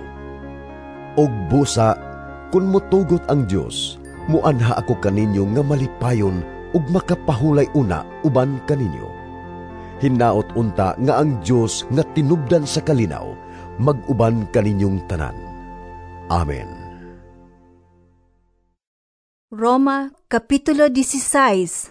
Speaker 2: Og busa, kun motugot ang Dios, muanha ako kaninyo nga malipayon ug makapahulay una uban kaninyo. Hinaot unta nga ang Dios nga tinubdan sa kalinaw, mag-uban kaninyong tanan. Amen.
Speaker 1: Roma Kapitulo 16.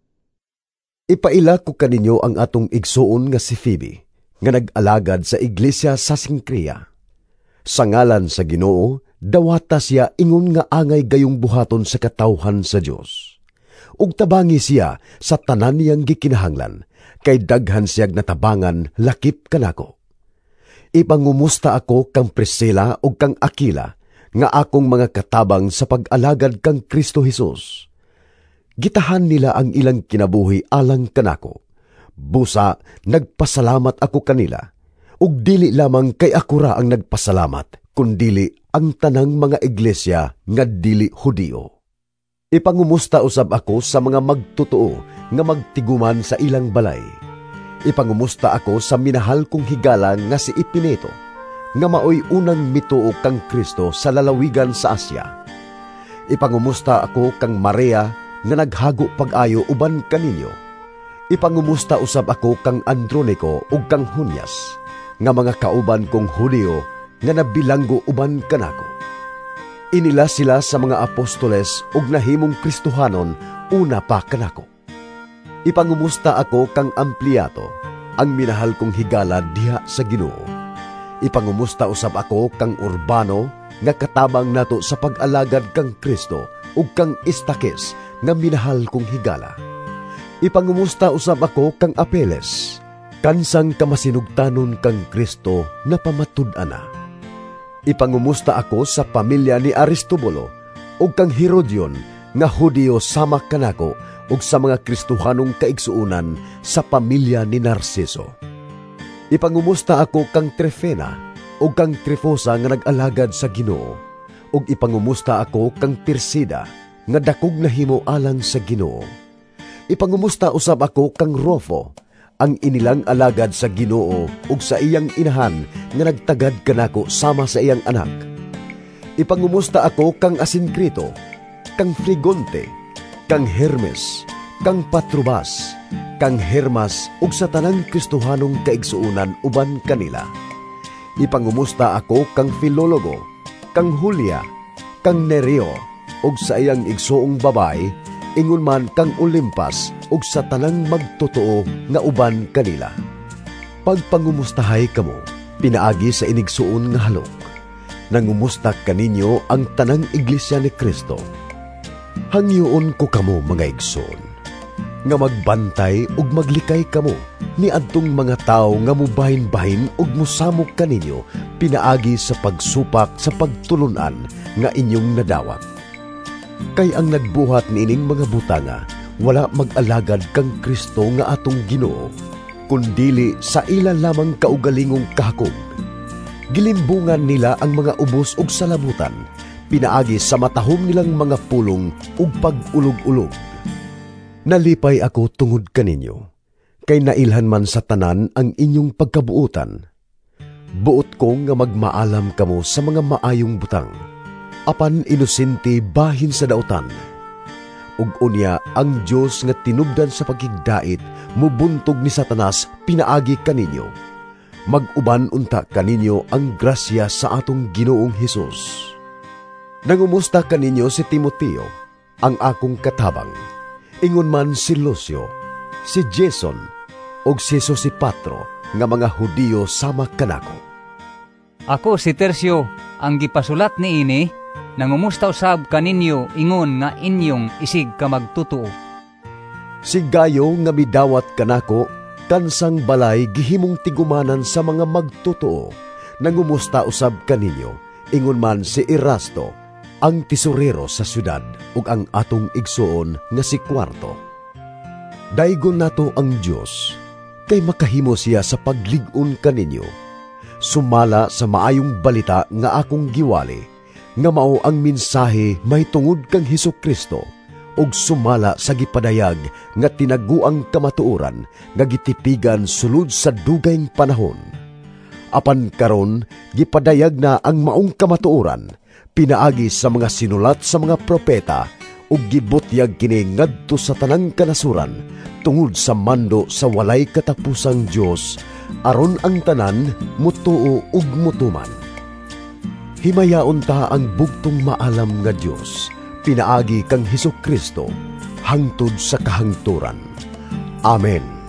Speaker 2: Ipaila ko kaninyo ang atong igsuon nga si Phoebe, nga nag-alagad sa iglesia sa Sincrea. Sa ngalan sa Ginoo, dawata siya ingon nga angay gayong buhaton sa katawhan sa Dios. Ug tabangi siya sa tanan niyang gikinahanglan, kay daghan siyag natabangan lakip kanako. Ipangumusta ako kang Priscilla ug kang Aquila, nga akong mga katabang sa pag-alagad kang Kristo Jesus. Gitahan nila ang ilang kinabuhi alang kanako. Busa, nagpasalamat ako kanila. Ug dili lamang kay ako ra ang nagpasalamat, kundili ang tanang mga iglesia nga dili Hudiyo. Ipangumusta usab ako sa mga magtotoo nga magtiguman sa ilang balay. Ipangumusta ako sa minahal kong higala nga si Epineto, nga maoy unang mituo kang Kristo sa lalawigan sa Asya. Ipangumusta ako kang Maria nga naghago pag-ayo uban kaninyo. Ipangumusta usab ako kang Andronico ug kang Junias, nga mga kauban kong Hudiyo nga nabilanggo uban kanako. Inila sila sa mga apostoles ug nahimong Kristohanon una pa kanako. Ipangumusta ako kang Ampliato, ang minahal kong higala diha sa Ginoo. Ipangumusta usab ako kang Urbano, nga katabang nato sa pag-alagad kang Kristo, ug kang Istakis, nga minahal kong higala. Ipangumusta usab ako kang Apeles, kansang kamasinugtanon kang Kristo na pamatud-ana. Ipangumusta ako sa pamilya ni Aristobolo, ug kang Herodion, nga Hudiyo sama kanako, ug sa mga Kristohanong kaigsuunan sa pamilya ni Narciso. Ipangumusta ako kang Trefena o kang Trifosa nga nag-alagad sa Ginoo, ug ipangumusta ako kang Persida nga dakog na himo alang sa Ginoo. Ipangumusta usab ako kang Rofo, ang inilang alagad sa Ginoo ug sa iyang inahan nga nagtagad kanako sama sa iyang anak. Ipangumusta ako kang Asincrito, kang Frigonte, kang Hermes, kang Patrobas, kang Hermas ug sa tanang Kristohanong kaigsuunan uban kanila. Ipangumusta ako kang Filologo, kang Julia, kang Nereo ug sa iyang igsuong babay, ingon man kang Olimpas ug sa tanang magtotoo nga uban kanila. Pagpangumustahay kamo, pinaagi sa inigsuon nga halok. Nangumusta kaninyo ang tanang iglesia ni Kristo. Hangyoon ko kamo mga igsoon, nga magbantay ug maglikay kamo ni adtong mga tao nga mubahin-bahin ug musamok kaninyo pinaagi sa pagsupak sa pagtulunan nga inyong nadawat. Kay ang nagbuhat niining mga butanga wala mag-alagad kang Kristo nga atong Ginoo, kundili sa ila lamang kaugalingong kahakog. Gilimbungan nila ang mga ubos ug salabutan, pinaagi sa matahom nilang mga pulong ug pag-ulog-ulog. Nalipay ako tungod kaninyo, kay nailhan man sa tanan ang inyong pagkabuutan. Buot ko nga magmaalam kamo sa mga maayong butang, apan inosente bahin sa dautan. Ug unya ang Dios nga tinubdan sa pagigdait, mubuntog ni Satanas pinaagi kaninyo. Mag-uban unta kaninyo ang grasya sa atong Ginoong Hesus. Nangumusta kaninyo si Timoteo, ang akong katabang. Ingon man si Lucio, si Jason, og si Sosipatro, nga mga Hudiyo sama kanako.
Speaker 4: Ako si Tercio, ang gipasulat ni ini, nangumusta usab kaninyo ingon nga inyong isig ka magtutuo.
Speaker 2: Si Gayo nga midawat kanako, kansang balay gihimong tigumanan sa mga magtutuo, nangumusta usab kaninyo, ingon man si Erasto, ang tesorero sa syudad ug ang atong igsuon nga si Kwarto. Daygon nato ang Dios, kay makahimo siya sa paglig-on kaninyo. Sumala sa maayong balita nga akong giwali, nga mao ang mensahe mahitungod kang Hesukristo, ug sumala sa gipadayag nga tinaguang kamatuoran nga gitipigan sulod sa dugayng panahon. Apan karon gipadayag na ang maong kamatuoran, pinaagi sa mga sinulat sa mga propeta ug gibutyag kini ngadto sa tanang kanasuran tungod sa mando sa walay katapusang Dios aron ang tanan mutuo ug mutuman. Himayaon ta ang bugtong maalam nga Dios pinaagi kang Hesukristo hangtod sa kahangturan. Amen.